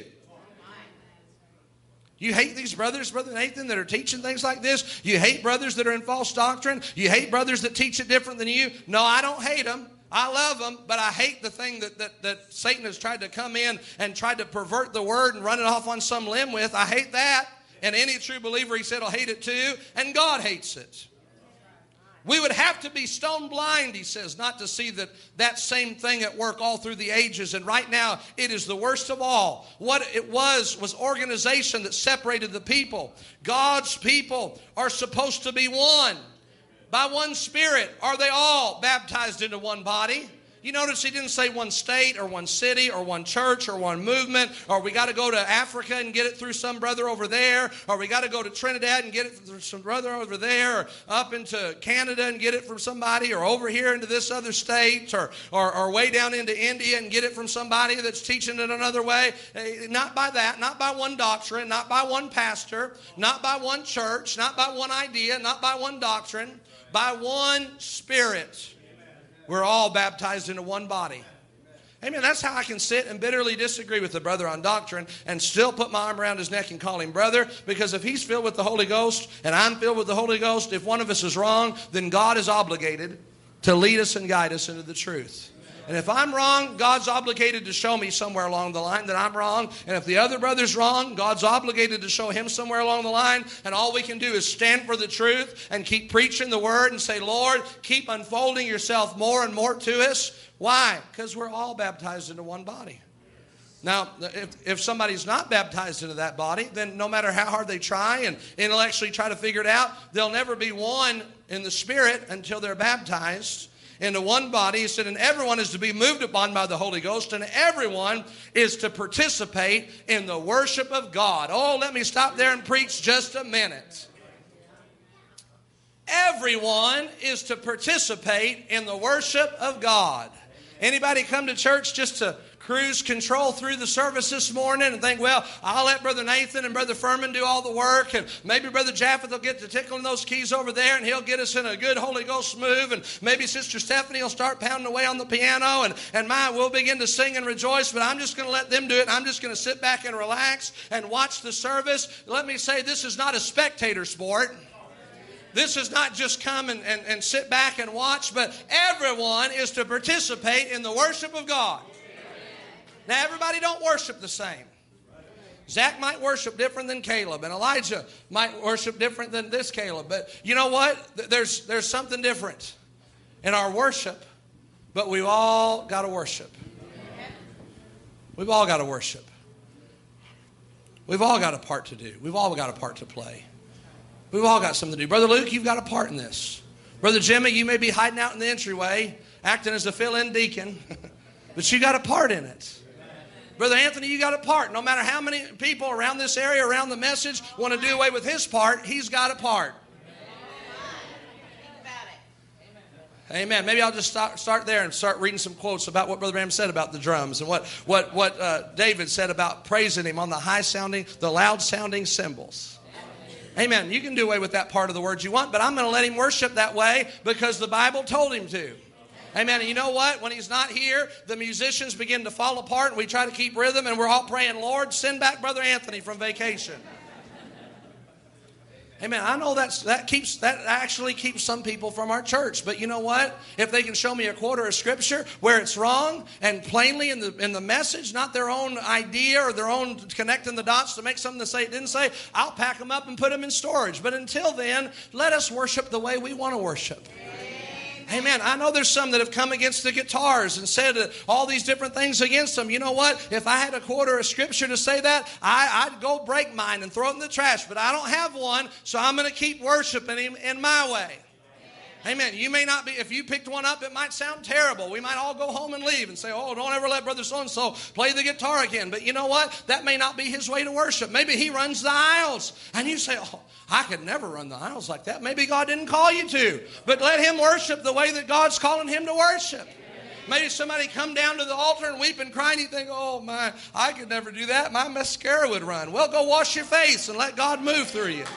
You hate these brothers, Brother Nathan, that are teaching things like this? You hate brothers that are in false doctrine? You hate brothers that teach it different than you? No, I don't hate them. I love them, but I hate the thing that, that, that Satan has tried to come in and tried to pervert the word and run it off on some limb with. I hate that. And any true believer, he said, will hate it too. And God hates it. We would have to be stone blind, he says, not to see that that same thing at work all through the ages. And right now, it is the worst of all. What it was was organization that separated the people. God's people are supposed to be one. By one Spirit are they all baptized into one body. You notice he didn't say one state or one city or one church or one movement, or we got to go to Africa and get it through some brother over there, or we got to go to Trinidad and get it through some brother over there, or up into Canada and get it from somebody, or over here into this other state, or, or, or way down into India and get it from somebody that's teaching it another way. Not by that, not by one doctrine, not by one pastor, not by one church, not by one idea, not by one doctrine, by one Spirit. We're all baptized into one body. Amen. That's how I can sit and bitterly disagree with the brother on doctrine and still put my arm around his neck and call him brother. Because if he's filled with the Holy Ghost and I'm filled with the Holy Ghost, if one of us is wrong, then God is obligated to lead us and guide us into the truth. And if I'm wrong, God's obligated to show me somewhere along the line that I'm wrong. And if the other brother's wrong, God's obligated to show him somewhere along the line. And all we can do is stand for the truth and keep preaching the word and say, Lord, keep unfolding yourself more and more to us. Why? Because we're all baptized into one body. Now, if, if somebody's not baptized into that body, then no matter how hard they try and intellectually try to figure it out, they'll never be one in the Spirit until they're baptized into one body. He said, and everyone is to be moved upon by the Holy Ghost, and everyone is to participate in the worship of God. Oh, let me stop there and preach just a minute. Everyone is to participate in the worship of God. Anybody come to church just to cruise control through the service this morning and think, well, I'll let Brother Nathan and Brother Furman do all the work, and maybe Brother Japheth will get to tickling those keys over there and he'll get us in a good Holy Ghost move, and maybe Sister Stephanie will start pounding away on the piano, and, and my, we'll begin to sing and rejoice, but I'm just going to let them do it. I'm just going to sit back and relax and watch the service. Let me say, this is not a spectator sport. This is not just come and, and, and sit back and watch, but everyone is to participate in the worship of God. Now, everybody don't worship the same. Zach might worship different than Caleb, and Elijah might worship different than this Caleb. But you know what? There's, there's something different in our worship, but we've all got to worship. We've all got to worship. We've all got a part to do. We've all got a part to play. We've all got something to do. Brother Luke, you've got a part in this. Brother Jimmy, you may be hiding out in the entryway, acting as a fill-in deacon, but you got a part in it. Brother Anthony, you got a part. No matter how many people around this area, around the message, want to do away with his part, he's got a part. Amen. Maybe I'll just start, start there and start reading some quotes about what Brother Branham said about the drums and what, what, what uh, David said about praising him on the high-sounding, the loud-sounding cymbals. Amen. You can do away with that part of the words you want, but I'm going to let him worship that way because the Bible told him to. Amen. And you know what? When he's not here, the musicians begin to fall apart and we try to keep rhythm, and we're all praying, Lord, send back Brother Anthony from vacation. Amen. I know that's, that keeps that actually keeps some people from our church. But you know what? If they can show me a quote or a scripture where it's wrong and plainly in the in the message, not their own idea or their own connecting the dots to make something to say it didn't say, I'll pack them up and put them in storage. But until then, let us worship the way we want to worship. Amen. I know there's some that have come against the guitars and said all these different things against them. You know what? If I had a quote or a scripture to say that, I, I'd go break mine and throw it in the trash. But I don't have one, so I'm going to keep worshiping him in my way. Amen. You may not be, if you picked one up, it might sound terrible. We might all go home and leave and say, oh, don't ever let Brother so-and-so play the guitar again. But you know what? That may not be his way to worship. Maybe he runs the aisles. And you say, oh, I could never run the aisles like that. Maybe God didn't call you to. But let him worship the way that God's calling him to worship. Maybe somebody come down to the altar and weep and cry and you think, oh, my, I could never do that. My mascara would run. Well, go wash your face and let God move through you.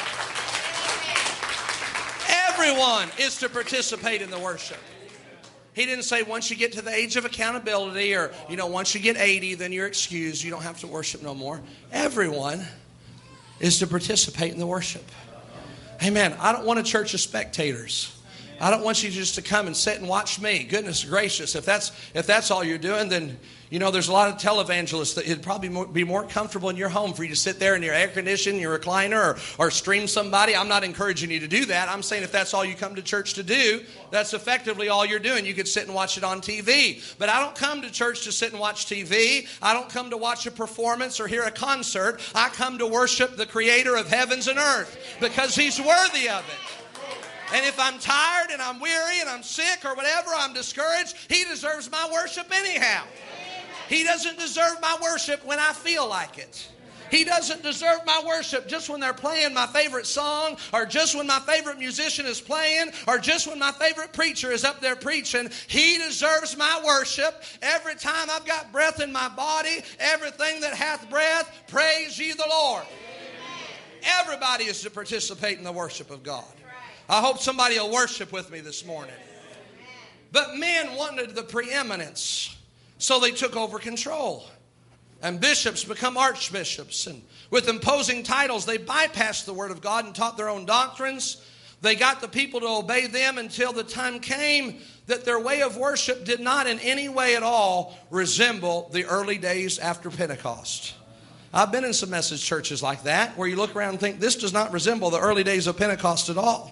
Everyone is to participate in the worship. He didn't say once you get to the age of accountability or, you know, once you get eighty, then you're excused. You don't have to worship no more. Everyone is to participate in the worship. Amen. I don't want a church of spectators. I don't want you just to come and sit and watch me. Goodness gracious. If that's if that's all you're doing, then, you know, there's a lot of televangelists that it'd probably more, be more comfortable in your home for you to sit there in your air conditioning, your recliner, or, or stream somebody. I'm not encouraging you to do that. I'm saying if that's all you come to church to do, that's effectively all you're doing. You could sit and watch it on T V. But I don't come to church to sit and watch T V. I don't come to watch a performance or hear a concert. I come to worship the Creator of heavens and earth because He's worthy of it. And if I'm tired and I'm weary and I'm sick or whatever, I'm discouraged, He deserves my worship anyhow. He doesn't deserve my worship when I feel like it. He doesn't deserve my worship just when they're playing my favorite song, or just when my favorite musician is playing, or just when my favorite preacher is up there preaching. He deserves my worship every time I've got breath in my body. Everything that hath breath, praise ye the Lord. Everybody is to participate in the worship of God. I hope somebody will worship with me this morning. But men wanted the preeminence, so they took over control. And bishops become archbishops. And with imposing titles, they bypassed the Word of God and taught their own doctrines. They got the people to obey them until the time came that their way of worship did not in any way at all resemble the early days after Pentecost. I've been in some message churches like that where you look around and think this does not resemble the early days of Pentecost at all.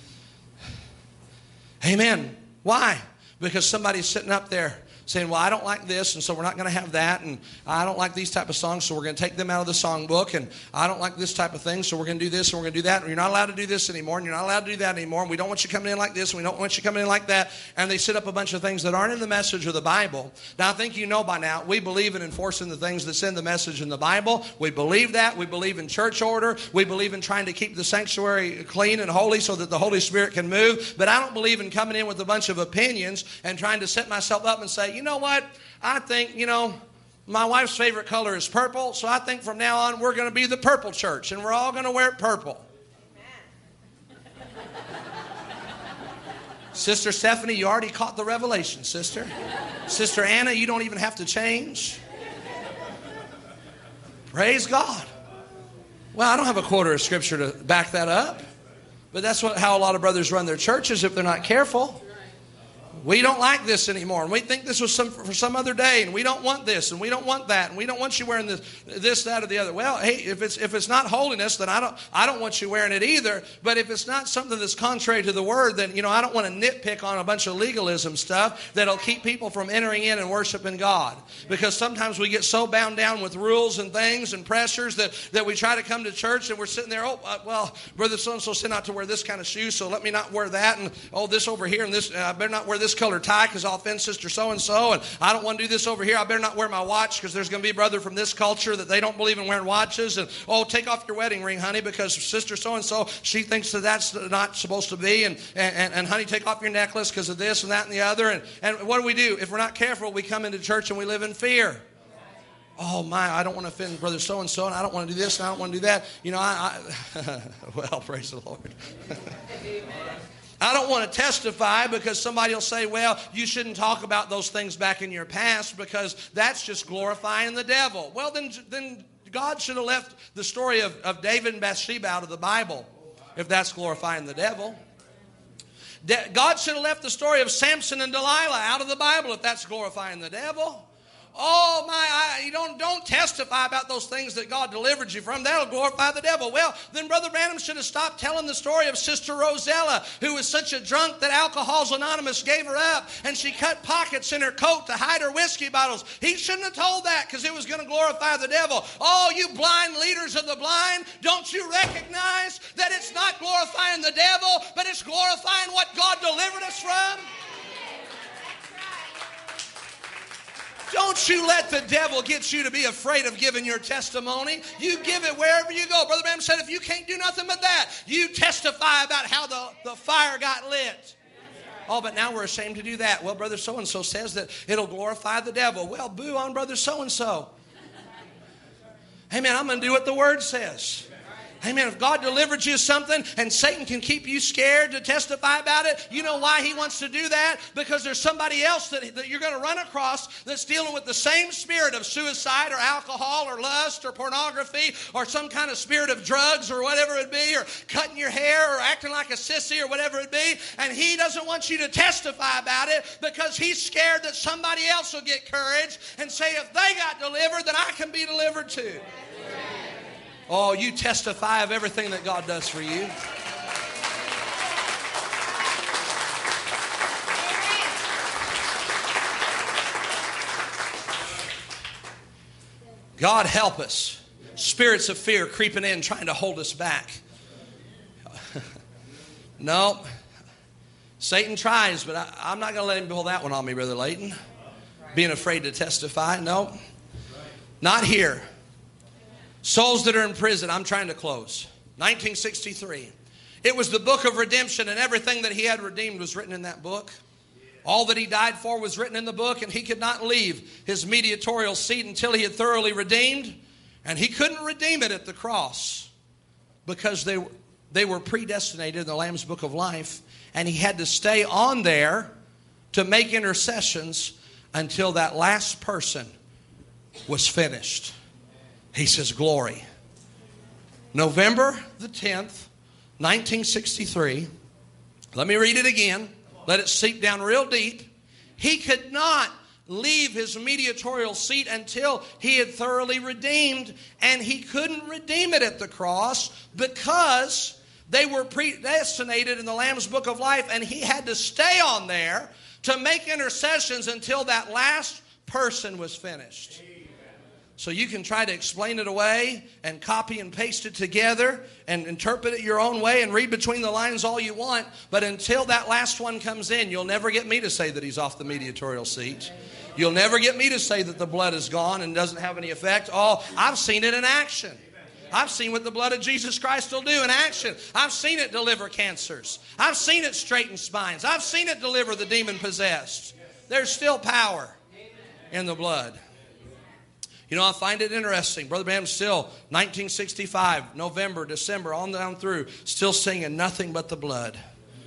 Amen. Why? Because somebody's sitting up there saying, well, I don't like this, and so we're not going to have that, and I don't like these type of songs, so we're going to take them out of the songbook, and I don't like this type of thing, so we're going to do this, and we're going to do that, and you're not allowed to do this anymore, and you're not allowed to do that anymore, and we don't want you coming in like this, and we don't want you coming in like that, and they set up a bunch of things that aren't in the message of the Bible. Now, I think you know by now, we believe in enforcing the things that's in the message in the Bible. We believe that. We believe in church order. We believe in trying to keep the sanctuary clean and holy so that the Holy Spirit can move, but I don't believe in coming in with a bunch of opinions and trying to set myself up and say, you know what? I think, you know, my wife's favorite color is purple, so I think from now on we're going to be the purple church, and we're all going to wear purple. Sister Stephanie, you already caught the revelation, sister. Sister Anna, you don't even have to change. Praise God. Well, I don't have a quote or a scripture to back that up, but that's what, how a lot of brothers run their churches if they're not careful. We don't like this anymore, and we think this was some, for some other day, and we don't want this, and we don't want that, and we don't want you wearing this, this, that, or the other. Well, hey, if it's if it's not holiness, then I don't I don't want you wearing it either. But if it's not something that's contrary to the Word, then you know I don't want to nitpick on a bunch of legalism stuff that'll keep people from entering in and worshiping God. Because sometimes we get so bound down with rules and things and pressures that, that we try to come to church and we're sitting there. Oh, uh, well, brother so and so said not to wear this kind of shoe, so let me not wear that. And oh, this over here and this uh, I better not wear this color tie because I'll offend sister so-and-so, and I don't want to do this over here. I better not wear my watch because there's going to be a brother from this culture that they don't believe in wearing watches, and oh, take off your wedding ring, honey, because sister so-and-so, she thinks that that's not supposed to be, and, and, and honey, take off your necklace because of this and that and the other, and, and what do we do? If we're not careful, we come into church and we live in fear. Oh, my, I don't want to offend brother so-and-so, and I don't want to do this, and I don't want to do that. You know, I, I well, praise the Lord. I don't want to testify because somebody will say, well, you shouldn't talk about those things back in your past because that's just glorifying the devil. Well, then, then God should have left the story of, of David and Bathsheba out of the Bible if that's glorifying the devil. De- God should have left the story of Samson and Delilah out of the Bible if that's glorifying the devil. Oh, my, I, you don't, don't testify about those things that God delivered you from. That'll glorify the devil. Well, then Brother Branham should have stopped telling the story of Sister Rosella, who was such a drunk that Alcoholics Anonymous gave her up, and she cut pockets in her coat to hide her whiskey bottles. He shouldn't have told that because it was going to glorify the devil. Oh, you blind leaders of the blind, don't you recognize that it's not glorifying the devil, but it's glorifying what God delivered us from? Don't you let the devil get you to be afraid of giving your testimony. You give it wherever you go. Brother Branham said if you can't do nothing but that, you testify about how the, the fire got lit. Oh, but now we're ashamed to do that. Well, brother so-and-so says that it'll glorify the devil. Well, boo on brother so-and-so. Hey, man, I'm going to do what the Word says. Amen. If God delivered you something and Satan can keep you scared to testify about it, you know why he wants to do that? Because there's somebody else that, that you're going to run across that's dealing with the same spirit of suicide or alcohol or lust or pornography or some kind of spirit of drugs or whatever it be, or cutting your hair or acting like a sissy or whatever it be. And he doesn't want you to testify about it because he's scared that somebody else will get courage and say, if they got delivered, then I can be delivered too. Oh, you testify of everything that God does for you. God help us. Spirits of fear creeping in, trying to hold us back. No. Satan tries, but I, I'm not going to let him pull that one on me, Brother Layton. Being afraid to testify. No. Not here. Souls that are in prison. I'm trying to close. nineteen sixty-three. It was the book of redemption, and everything that he had redeemed was written in that book. All that he died for was written in the book, and he could not leave his mediatorial seat until he had thoroughly redeemed. And he couldn't redeem it at the cross because they, they were predestinated in the Lamb's Book of Life. And he had to stay on there to make intercessions until that last person was finished. He says, glory. November the tenth, nineteen sixty-three. Let me read it again. Let it seep down real deep. He could not leave his mediatorial seat until he had thoroughly redeemed. And he couldn't redeem it at the cross because they were predestinated in the Lamb's Book of Life. And he had to stay on there to make intercessions until that last person was finished. So you can try to explain it away and copy and paste it together and interpret it your own way and read between the lines all you want. But until that last one comes in, you'll never get me to say that he's off the mediatorial seat. You'll never get me to say that the blood is gone and doesn't have any effect. Oh, I've seen it in action. I've seen what the blood of Jesus Christ will do in action. I've seen it deliver cancers. I've seen it straighten spines. I've seen it deliver the demon-possessed. There's still power in the blood. You know, I find it interesting. Brother Branham's still, nineteen sixty-five, November, December, on down through, still singing nothing but the blood.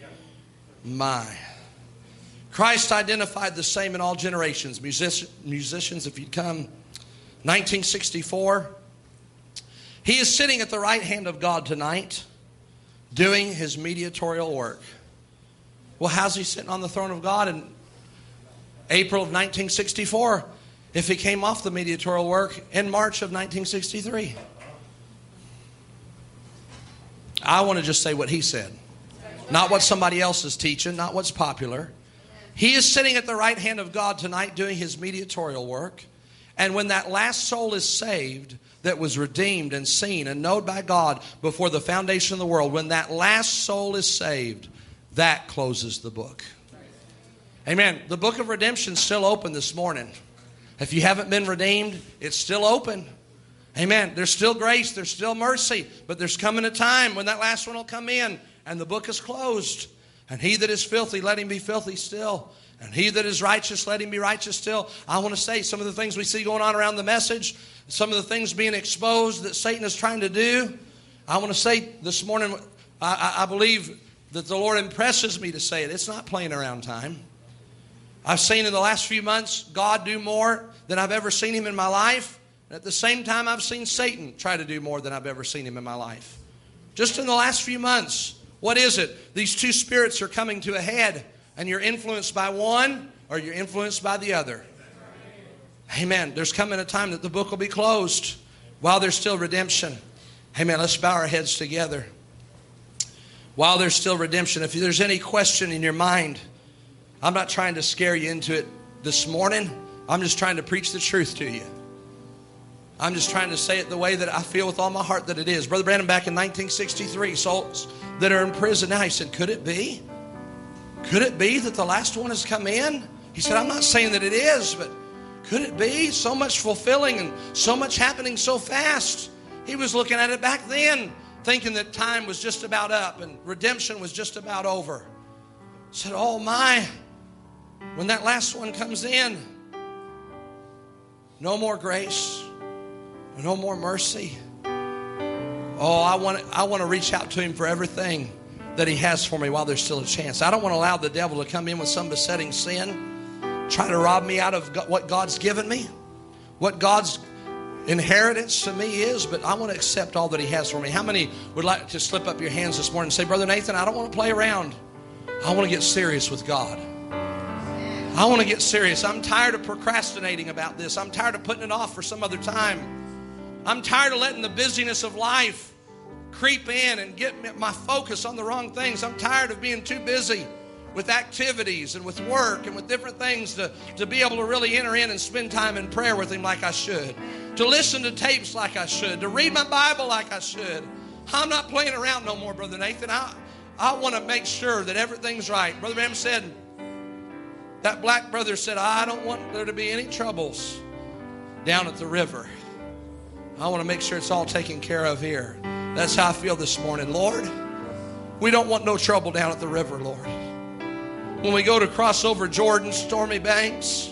My. Christ identified the same in all generations. Music, musicians, if you'd come. nineteen sixty-four. He is sitting at the right hand of God tonight, doing his mediatorial work. Well, how's he sitting on the throne of God in April of nineteen sixty-four? If he came off the mediatorial work in March of nineteen sixty-three. I want to just say what he said. Not what somebody else is teaching, not what's popular. He is sitting at the right hand of God tonight doing his mediatorial work. And when that last soul is saved, that was redeemed and seen and known by God before the foundation of the world, when that last soul is saved, that closes the book. Amen. The book of redemption is still open this morning. If you haven't been redeemed, it's still open. Amen. There's still grace. There's still mercy. But there's coming a time when that last one will come in and the book is closed. And he that is filthy, let him be filthy still. And he that is righteous, let him be righteous still. I want to say some of the things we see going on around the message, some of the things being exposed that Satan is trying to do. I want to say this morning, I, I believe that the Lord impresses me to say it. It's not playing around time. I've seen in the last few months God do more than I've ever seen him in my life. And at the same time, I've seen Satan try to do more than I've ever seen him in my life. Just in the last few months. What is it? These two spirits are coming to a head, and you're influenced by one or you're influenced by the other. Amen. There's coming a time that the book will be closed while there's still redemption. Amen. Let's bow our heads together. While there's still redemption, if there's any question in your mind, I'm not trying to scare you into it this morning. I'm just trying to preach the truth to you. I'm just trying to say it the way that I feel with all my heart that it is. Brother Branham, back in nineteen sixty-three, souls that are in prison now, he said, could it be? Could it be that the last one has come in? He said, I'm not saying that it is, but could it be? So much fulfilling and so much happening so fast. He was looking at it back then, thinking that time was just about up and redemption was just about over. He said, oh my, when that last one comes in, no more grace, no more mercy. Oh, I want to, I want to reach out to Him for everything that He has for me while there's still a chance. I don't want to allow the devil to come in with some besetting sin, try to rob me out of what God's given me, what God's inheritance to me is, but I want to accept all that He has for me. How many would like to slip up your hands this morning and say, Brother Nathan, I don't want to play around. I want to get serious with God. I want to get serious. I'm tired of procrastinating about this. I'm tired of putting it off for some other time. I'm tired of letting the busyness of life creep in and get my focus on the wrong things. I'm tired of being too busy with activities and with work and with different things to, to be able to really enter in and spend time in prayer with Him like I should, to listen to tapes like I should, to read my Bible like I should. I'm not playing around no more, Brother Nathan. I, I want to make sure that everything's right. Brother Branham said, that black brother said, I don't want there to be any troubles down at the river. I want to make sure it's all taken care of here. That's how I feel this morning. Lord, we don't want no trouble down at the river, Lord. When we go to cross over Jordan's stormy banks,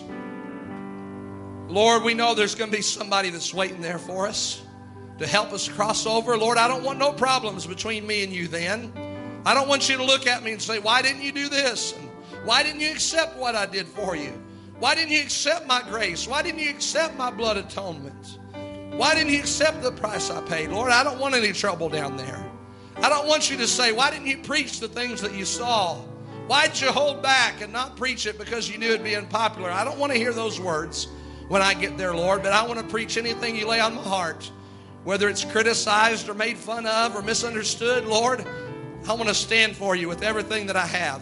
Lord, we know there's going to be somebody that's waiting there for us to help us cross over. Lord, I don't want no problems between me and you then. I don't want you to look at me and say, why didn't you do this? And why didn't you accept what I did for you? Why didn't you accept my grace? Why didn't you accept my blood atonement? Why didn't you accept the price I paid? Lord, I don't want any trouble down there. I don't want you to say, why didn't you preach the things that you saw? Why'd you hold back and not preach it because you knew it'd be unpopular? I don't want to hear those words when I get there, Lord, but I want to preach anything you lay on my heart. Whether it's criticized or made fun of or misunderstood, Lord, I want to stand for you with everything that I have.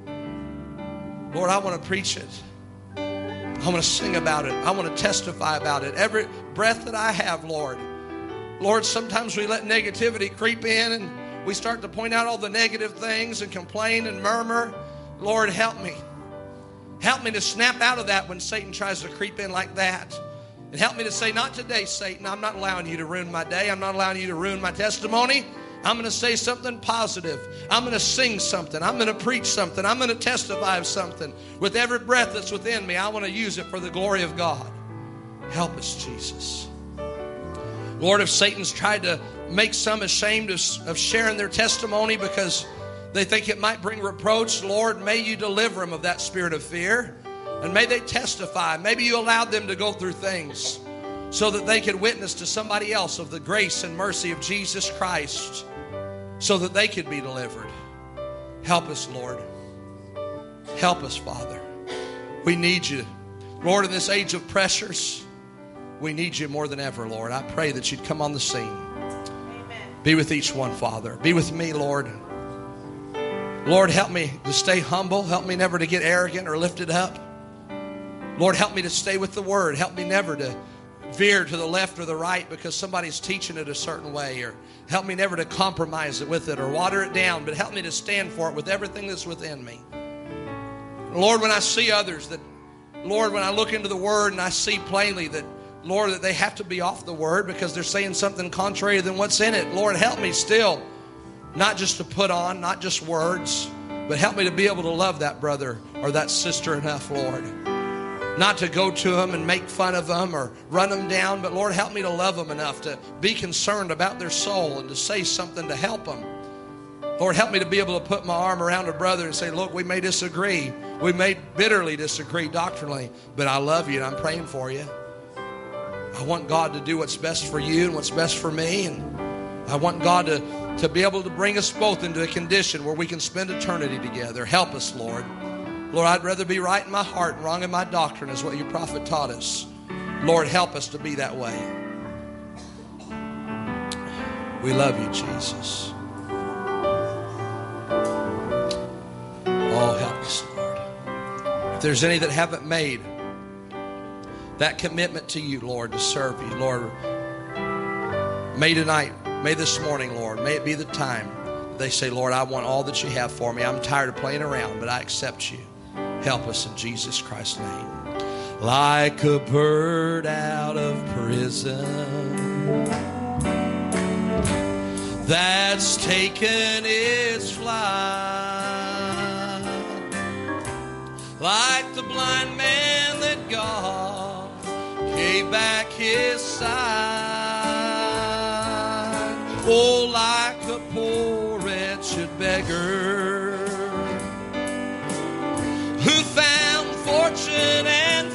Lord, I want to preach it. I want to sing about it. I want to testify about it. Every breath that I have, Lord. Lord, sometimes we let negativity creep in and we start to point out all the negative things and complain and murmur. Lord, help me. Help me to snap out of that when Satan tries to creep in like that. And help me to say, not today, Satan. I'm not allowing you to ruin my day. I'm not allowing you to ruin my testimony. I'm going to say something positive. I'm going to sing something. I'm going to preach something. I'm going to testify of something. With every breath that's within me, I want to use it for the glory of God. Help us, Jesus. Lord, if Satan's tried to make some ashamed of, of sharing their testimony because they think it might bring reproach, Lord, may you deliver them of that spirit of fear. And may they testify. Maybe you allowed them to go through things so that they could witness to somebody else of the grace and mercy of Jesus Christ, so that they could be delivered. Help us, Lord. Help us, Father. We need you. Lord, in this age of pressures, we need you more than ever, Lord. I pray that you'd come on the scene. Amen. Be with each one, Father. Be with me, Lord. Lord, help me to stay humble. Help me never to get arrogant or lifted up. Lord, help me to stay with the Word. Help me never to veer to the left or the right because somebody's teaching it a certain way, or help me never to compromise it with it or water it down, but help me to stand for it with everything that's within me. Lord, when I see others that, Lord, when I look into the Word and I see plainly that, Lord, that they have to be off the Word because they're saying something contrary than what's in it, Lord, help me still, not just to put on, not just words, but help me to be able to love that brother or that sister enough, Lord. Not to go to them and make fun of them or run them down, but Lord, help me to love them enough to be concerned about their soul and to say something to help them. Lord, help me to be able to put my arm around a brother and say, look, we may disagree. We may bitterly disagree doctrinally, but I love you and I'm praying for you. I want God to do what's best for you and what's best for me. And I want God to, to be able to bring us both into a condition where we can spend eternity together. Help us, Lord. Lord, I'd rather be right in my heart and wrong in my doctrine is what your prophet taught us. Lord, help us to be that way. We love you, Jesus. Oh, help us, Lord. If there's any that haven't made that commitment to you, Lord, to serve you, Lord, may tonight, may this morning, Lord, may it be the time they say, Lord, I want all that you have for me. I'm tired of playing around, but I accept you. Help us in Jesus Christ's name. Like a bird out of prison that's taken its flight, like the blind man that God gave back his sight. Oh, poor wretched beggar who found fortune and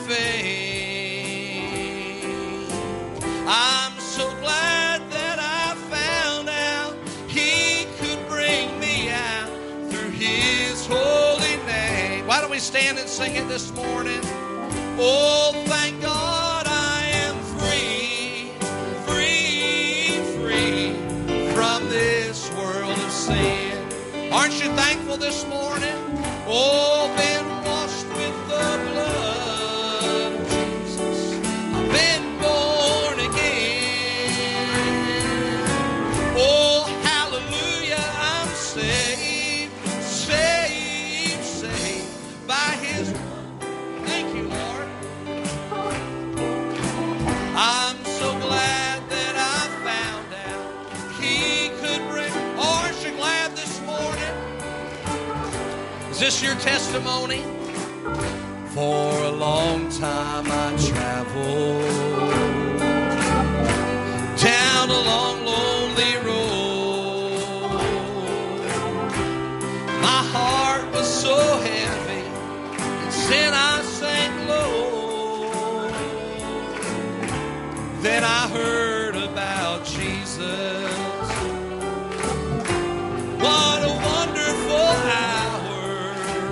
fame. I'm so glad that I found out He could bring me out through His holy name. Why don't we stand and sing it this morning? Oh, thank God I am free, free, free from this world of sin. Aren't you thankful this morning? Oh, been washed with the blood of Jesus. I've been born again. Oh, hallelujah, I'm saved, saved, saved by His word. Thank you, Lord. I'm so glad that I found out He could bring. Oh, aren't you glad this morning? Is this your testimony? For a long time I traveled down a long, lonely road. My heart was so heavy, and sin I sank low. Then I heard about Jesus. What a wonderful hour.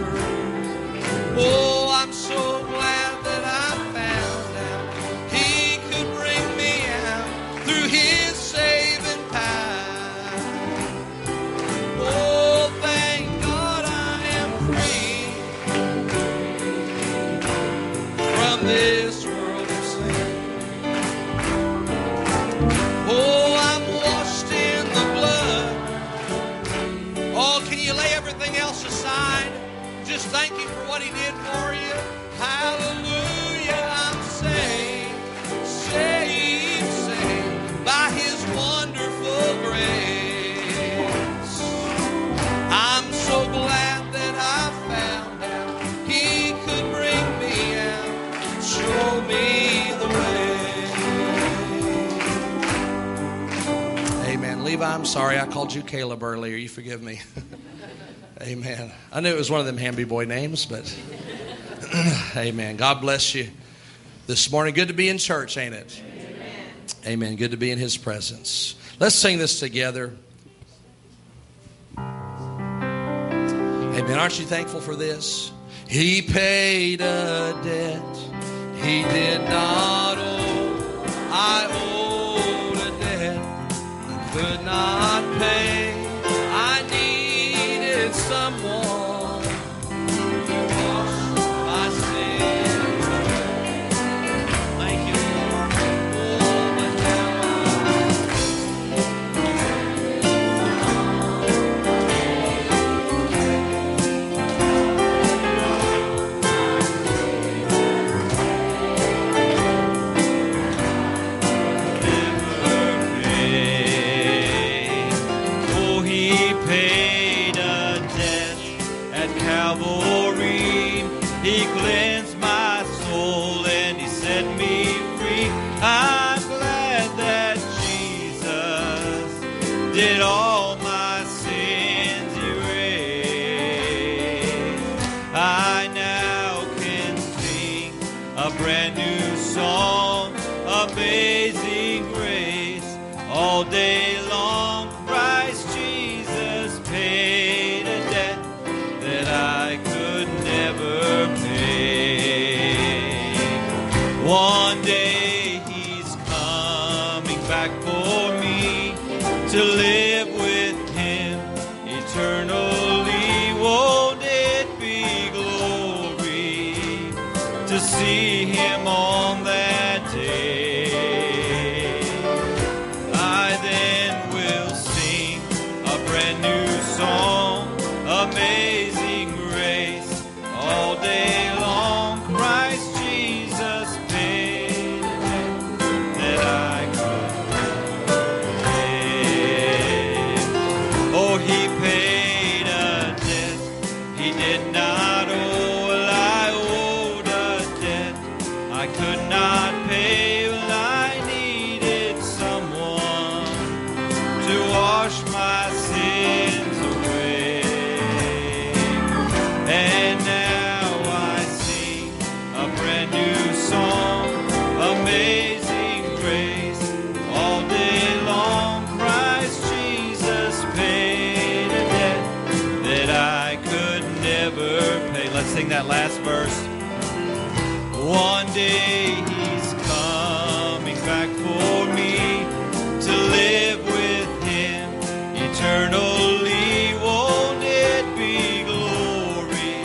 Oh, I'm so glad that I found out He could bring me out through His saving power. Oh, thank God I am free from this world of sin. Oh, I'm washed in the blood. Oh, can you lay everything else aside? Just thank Him for what He did for you. Hallelujah, I'm saved, saved, saved by His wonderful grace. I'm so glad that I found out He could bring me out, show me the way. Amen. Levi, I'm sorry I called you Caleb earlier. You forgive me. Amen. I knew it was one of them Hamby boy names, but amen. God bless you this morning. Good to be in church, ain't it? Amen. Amen. Good to be in His presence. Let's sing this together. Amen. Aren't you thankful for this? He paid a debt He did not owe. I owed a debt I could not pay. I needed someone to wash my sins away. Thank you, Lord. Oh, but now He cleansed my soul and He set me free. I'm glad that Jesus did all my sins erase. I now can sing a brand new song, Amazing Grace, all day long. Christ Jesus paid a debt that I could never pay. One day He's coming back for me to live with Him eternally. Won't it be glory to see Him on that day? I then will sing a brand new song, Amazing Grace, all day long. Christ Jesus paid the debt that I could pay. Oh, He paid a debt He did not owe. Well, I owed a debt I could not pay. Well, I needed someone to wash my sins Let's sing that last verse. One day he's coming back for me to live with him eternally. Won't it be glory?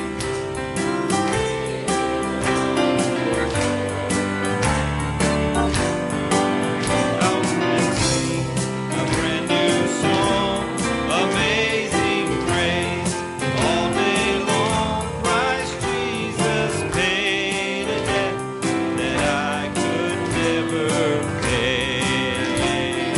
Out and sing a brand new song, amazing grace. All day long, Christ Jesus paid a debt that I could never pay.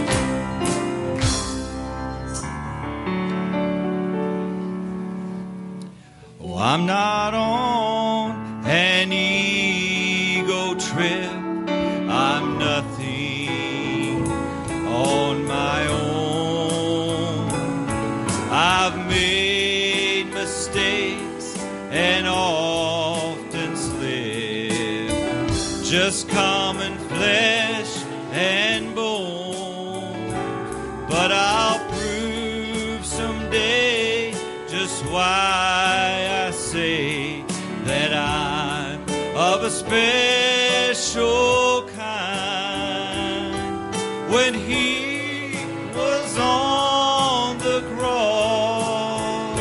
Oh, I'm not on an ego trip. I'm nothing on my own. I've made mistakes and often slipped. Just common flesh and bone. But I'll prove someday just why I say that I'm of a special kind. When he was on the cross,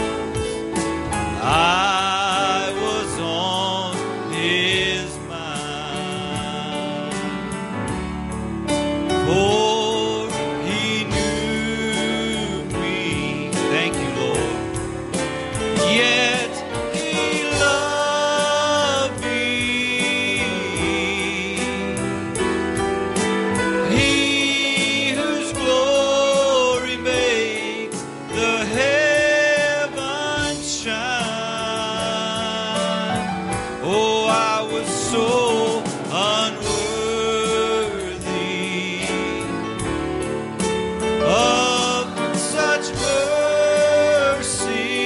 I was on his mind. For he knew me. Thank you, Lord. Yet he loved me. He whose glory makes the heavens shine. Oh, I was so unworthy of such mercy.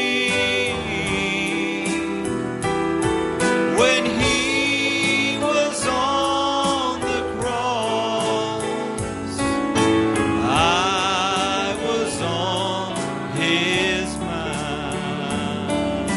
When he was on the cross, I was on his mind.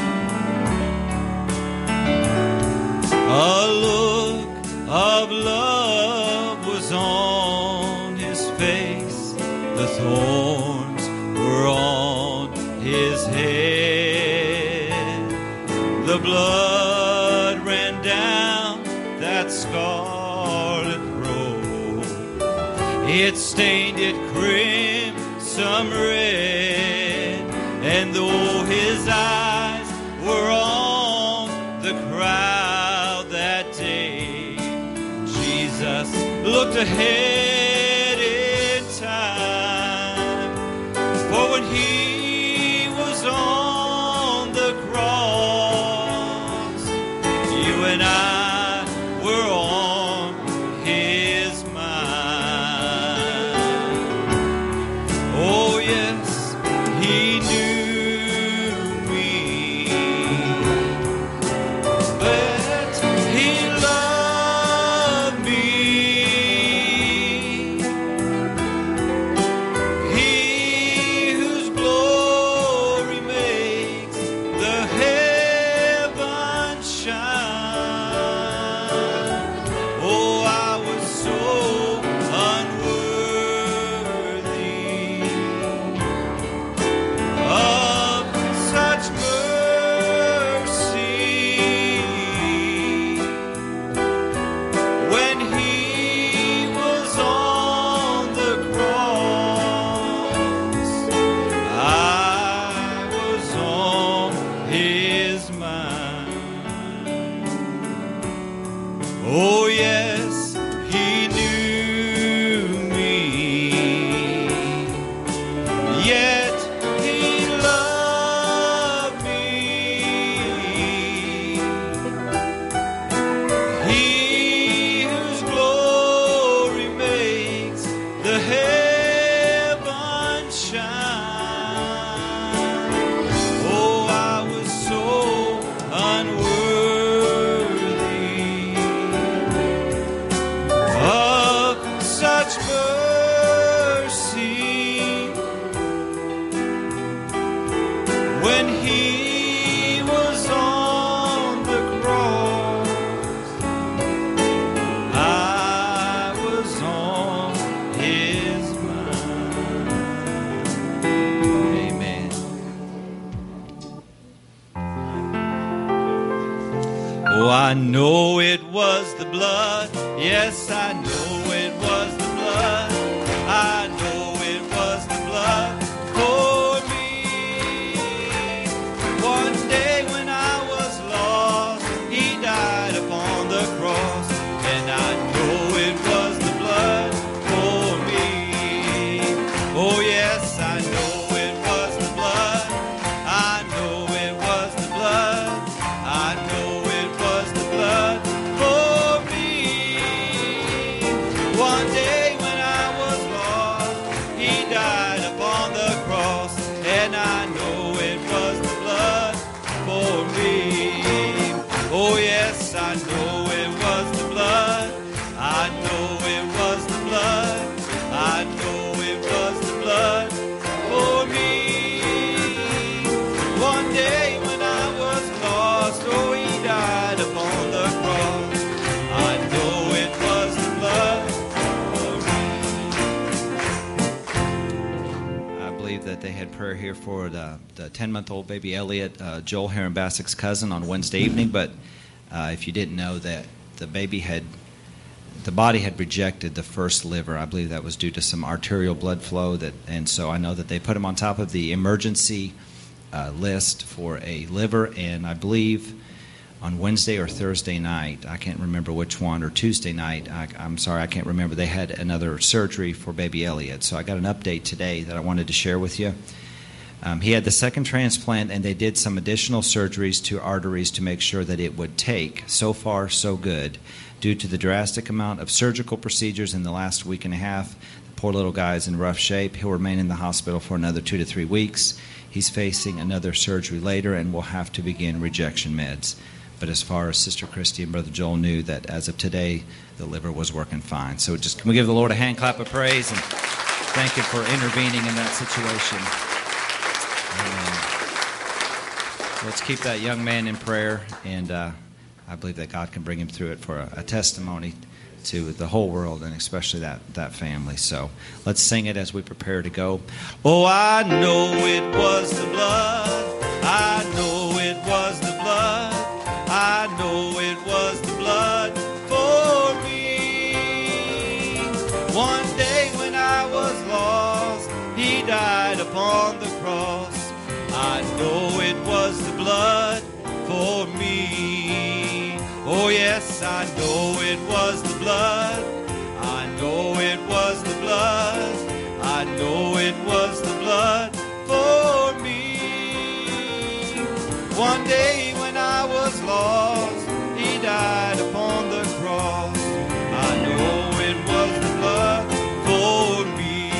A look of love was on his face. The thorns were on his head. The blood ran down that scarlet robe. It stained it crimson red. And though his eyes were on the crowd that day, Jesus looked ahead in time. For when he was on the cross, you and I were on his mind. Oh yes, he knew me. But he loved me. He whose glory makes the heavens shine. Oh, I was so unworthy of such mercy. When he was on the cross, I was on his mind. Oh yes, he knew me. Yet he loved me. He whose glory makes the heavens shine. Oh, I was so unworthy of such mercy. When he was on Oh, I know it was the blood. Yes, I know it was the blood. I know it was the blood for me. One day when I was lost, He died upon the cross, and I know it was the blood for me. Oh yes, I know it was the blood. I know it was the blood. I know it was the blood for me. One day when I was lost, He died upon the cross, and I know it was the blood for me. Oh yes, I know it was the blood. I know it was the blood. I know it was the blood for me. One day when I was lost, oh, He died upon the cross. I know it was the blood for me. I believe that they had prayer here for the, the ten-month-old baby Elliot, uh, Joel Heron Bassick's cousin, on Wednesday evening. But uh, if you didn't know that the baby had, the body had rejected the first liver. I believe that was due to some arterial blood flow. That, and so I know that they put him on top of the emergency uh, list for a liver. And I believe on Wednesday or Thursday night, I can't remember which one, or Tuesday night, I, I'm sorry, I can't remember, they had another surgery for baby Elliot. So I got an update today that I wanted to share with you. Um, he had the second transplant, and they did some additional surgeries to arteries to make sure that it would take. So far, so good. Due to the drastic amount of surgical procedures in the last week and a half, the poor little guy is in rough shape. He'll remain in the hospital for another two to three weeks. He's facing another surgery later and will have to begin rejection meds. But as far as Sister Christy and Brother Joel knew, that as of today, the liver was working fine. So just can we give the Lord a hand clap of praise and thank Him for intervening in that situation. Amen. Let's keep that young man in prayer, and uh, I believe that God can bring him through it for a, a testimony to the whole world, and especially that, that family. So let's sing it as we prepare to go. Oh, I know it was the blood. I know it was the blood. I know it was the blood for me. One day when I was lost, He died upon the cross. I know it was the blood for me. Oh yes, I know it was the blood. I know it was the blood. I know it was the blood for me. One day when I was lost, He died upon the cross. I know it was the blood for me.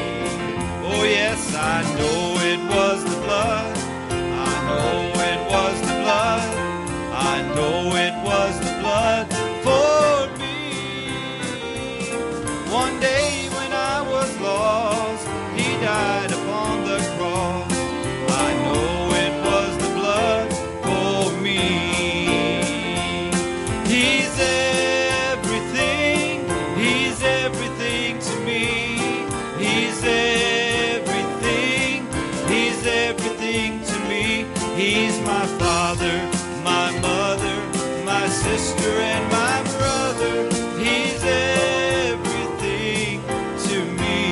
Oh yes, I know it was the blood. I know it was the blood. I know it was the blood for me. One day when I was lost, He died upon the cross. I know it was the blood for me. He's everything. He's everything to me. He's everything. He's everything to me. He's my father, my mother, my sister, and my brother. He's everything to me.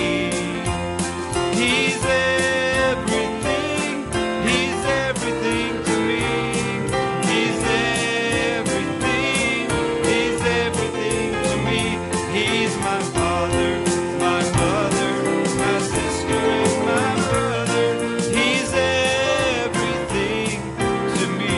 He's everything. He's everything to me. He's everything. He's everything to me. He's my father, my mother, my sister, and my brother. He's everything to me.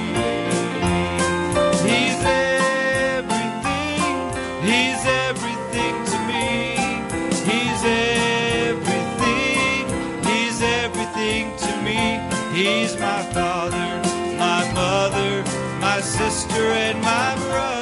He's everything. He's everything to me. He's everything. He's everything to me. He's my father, my mother, my sister, and my brother.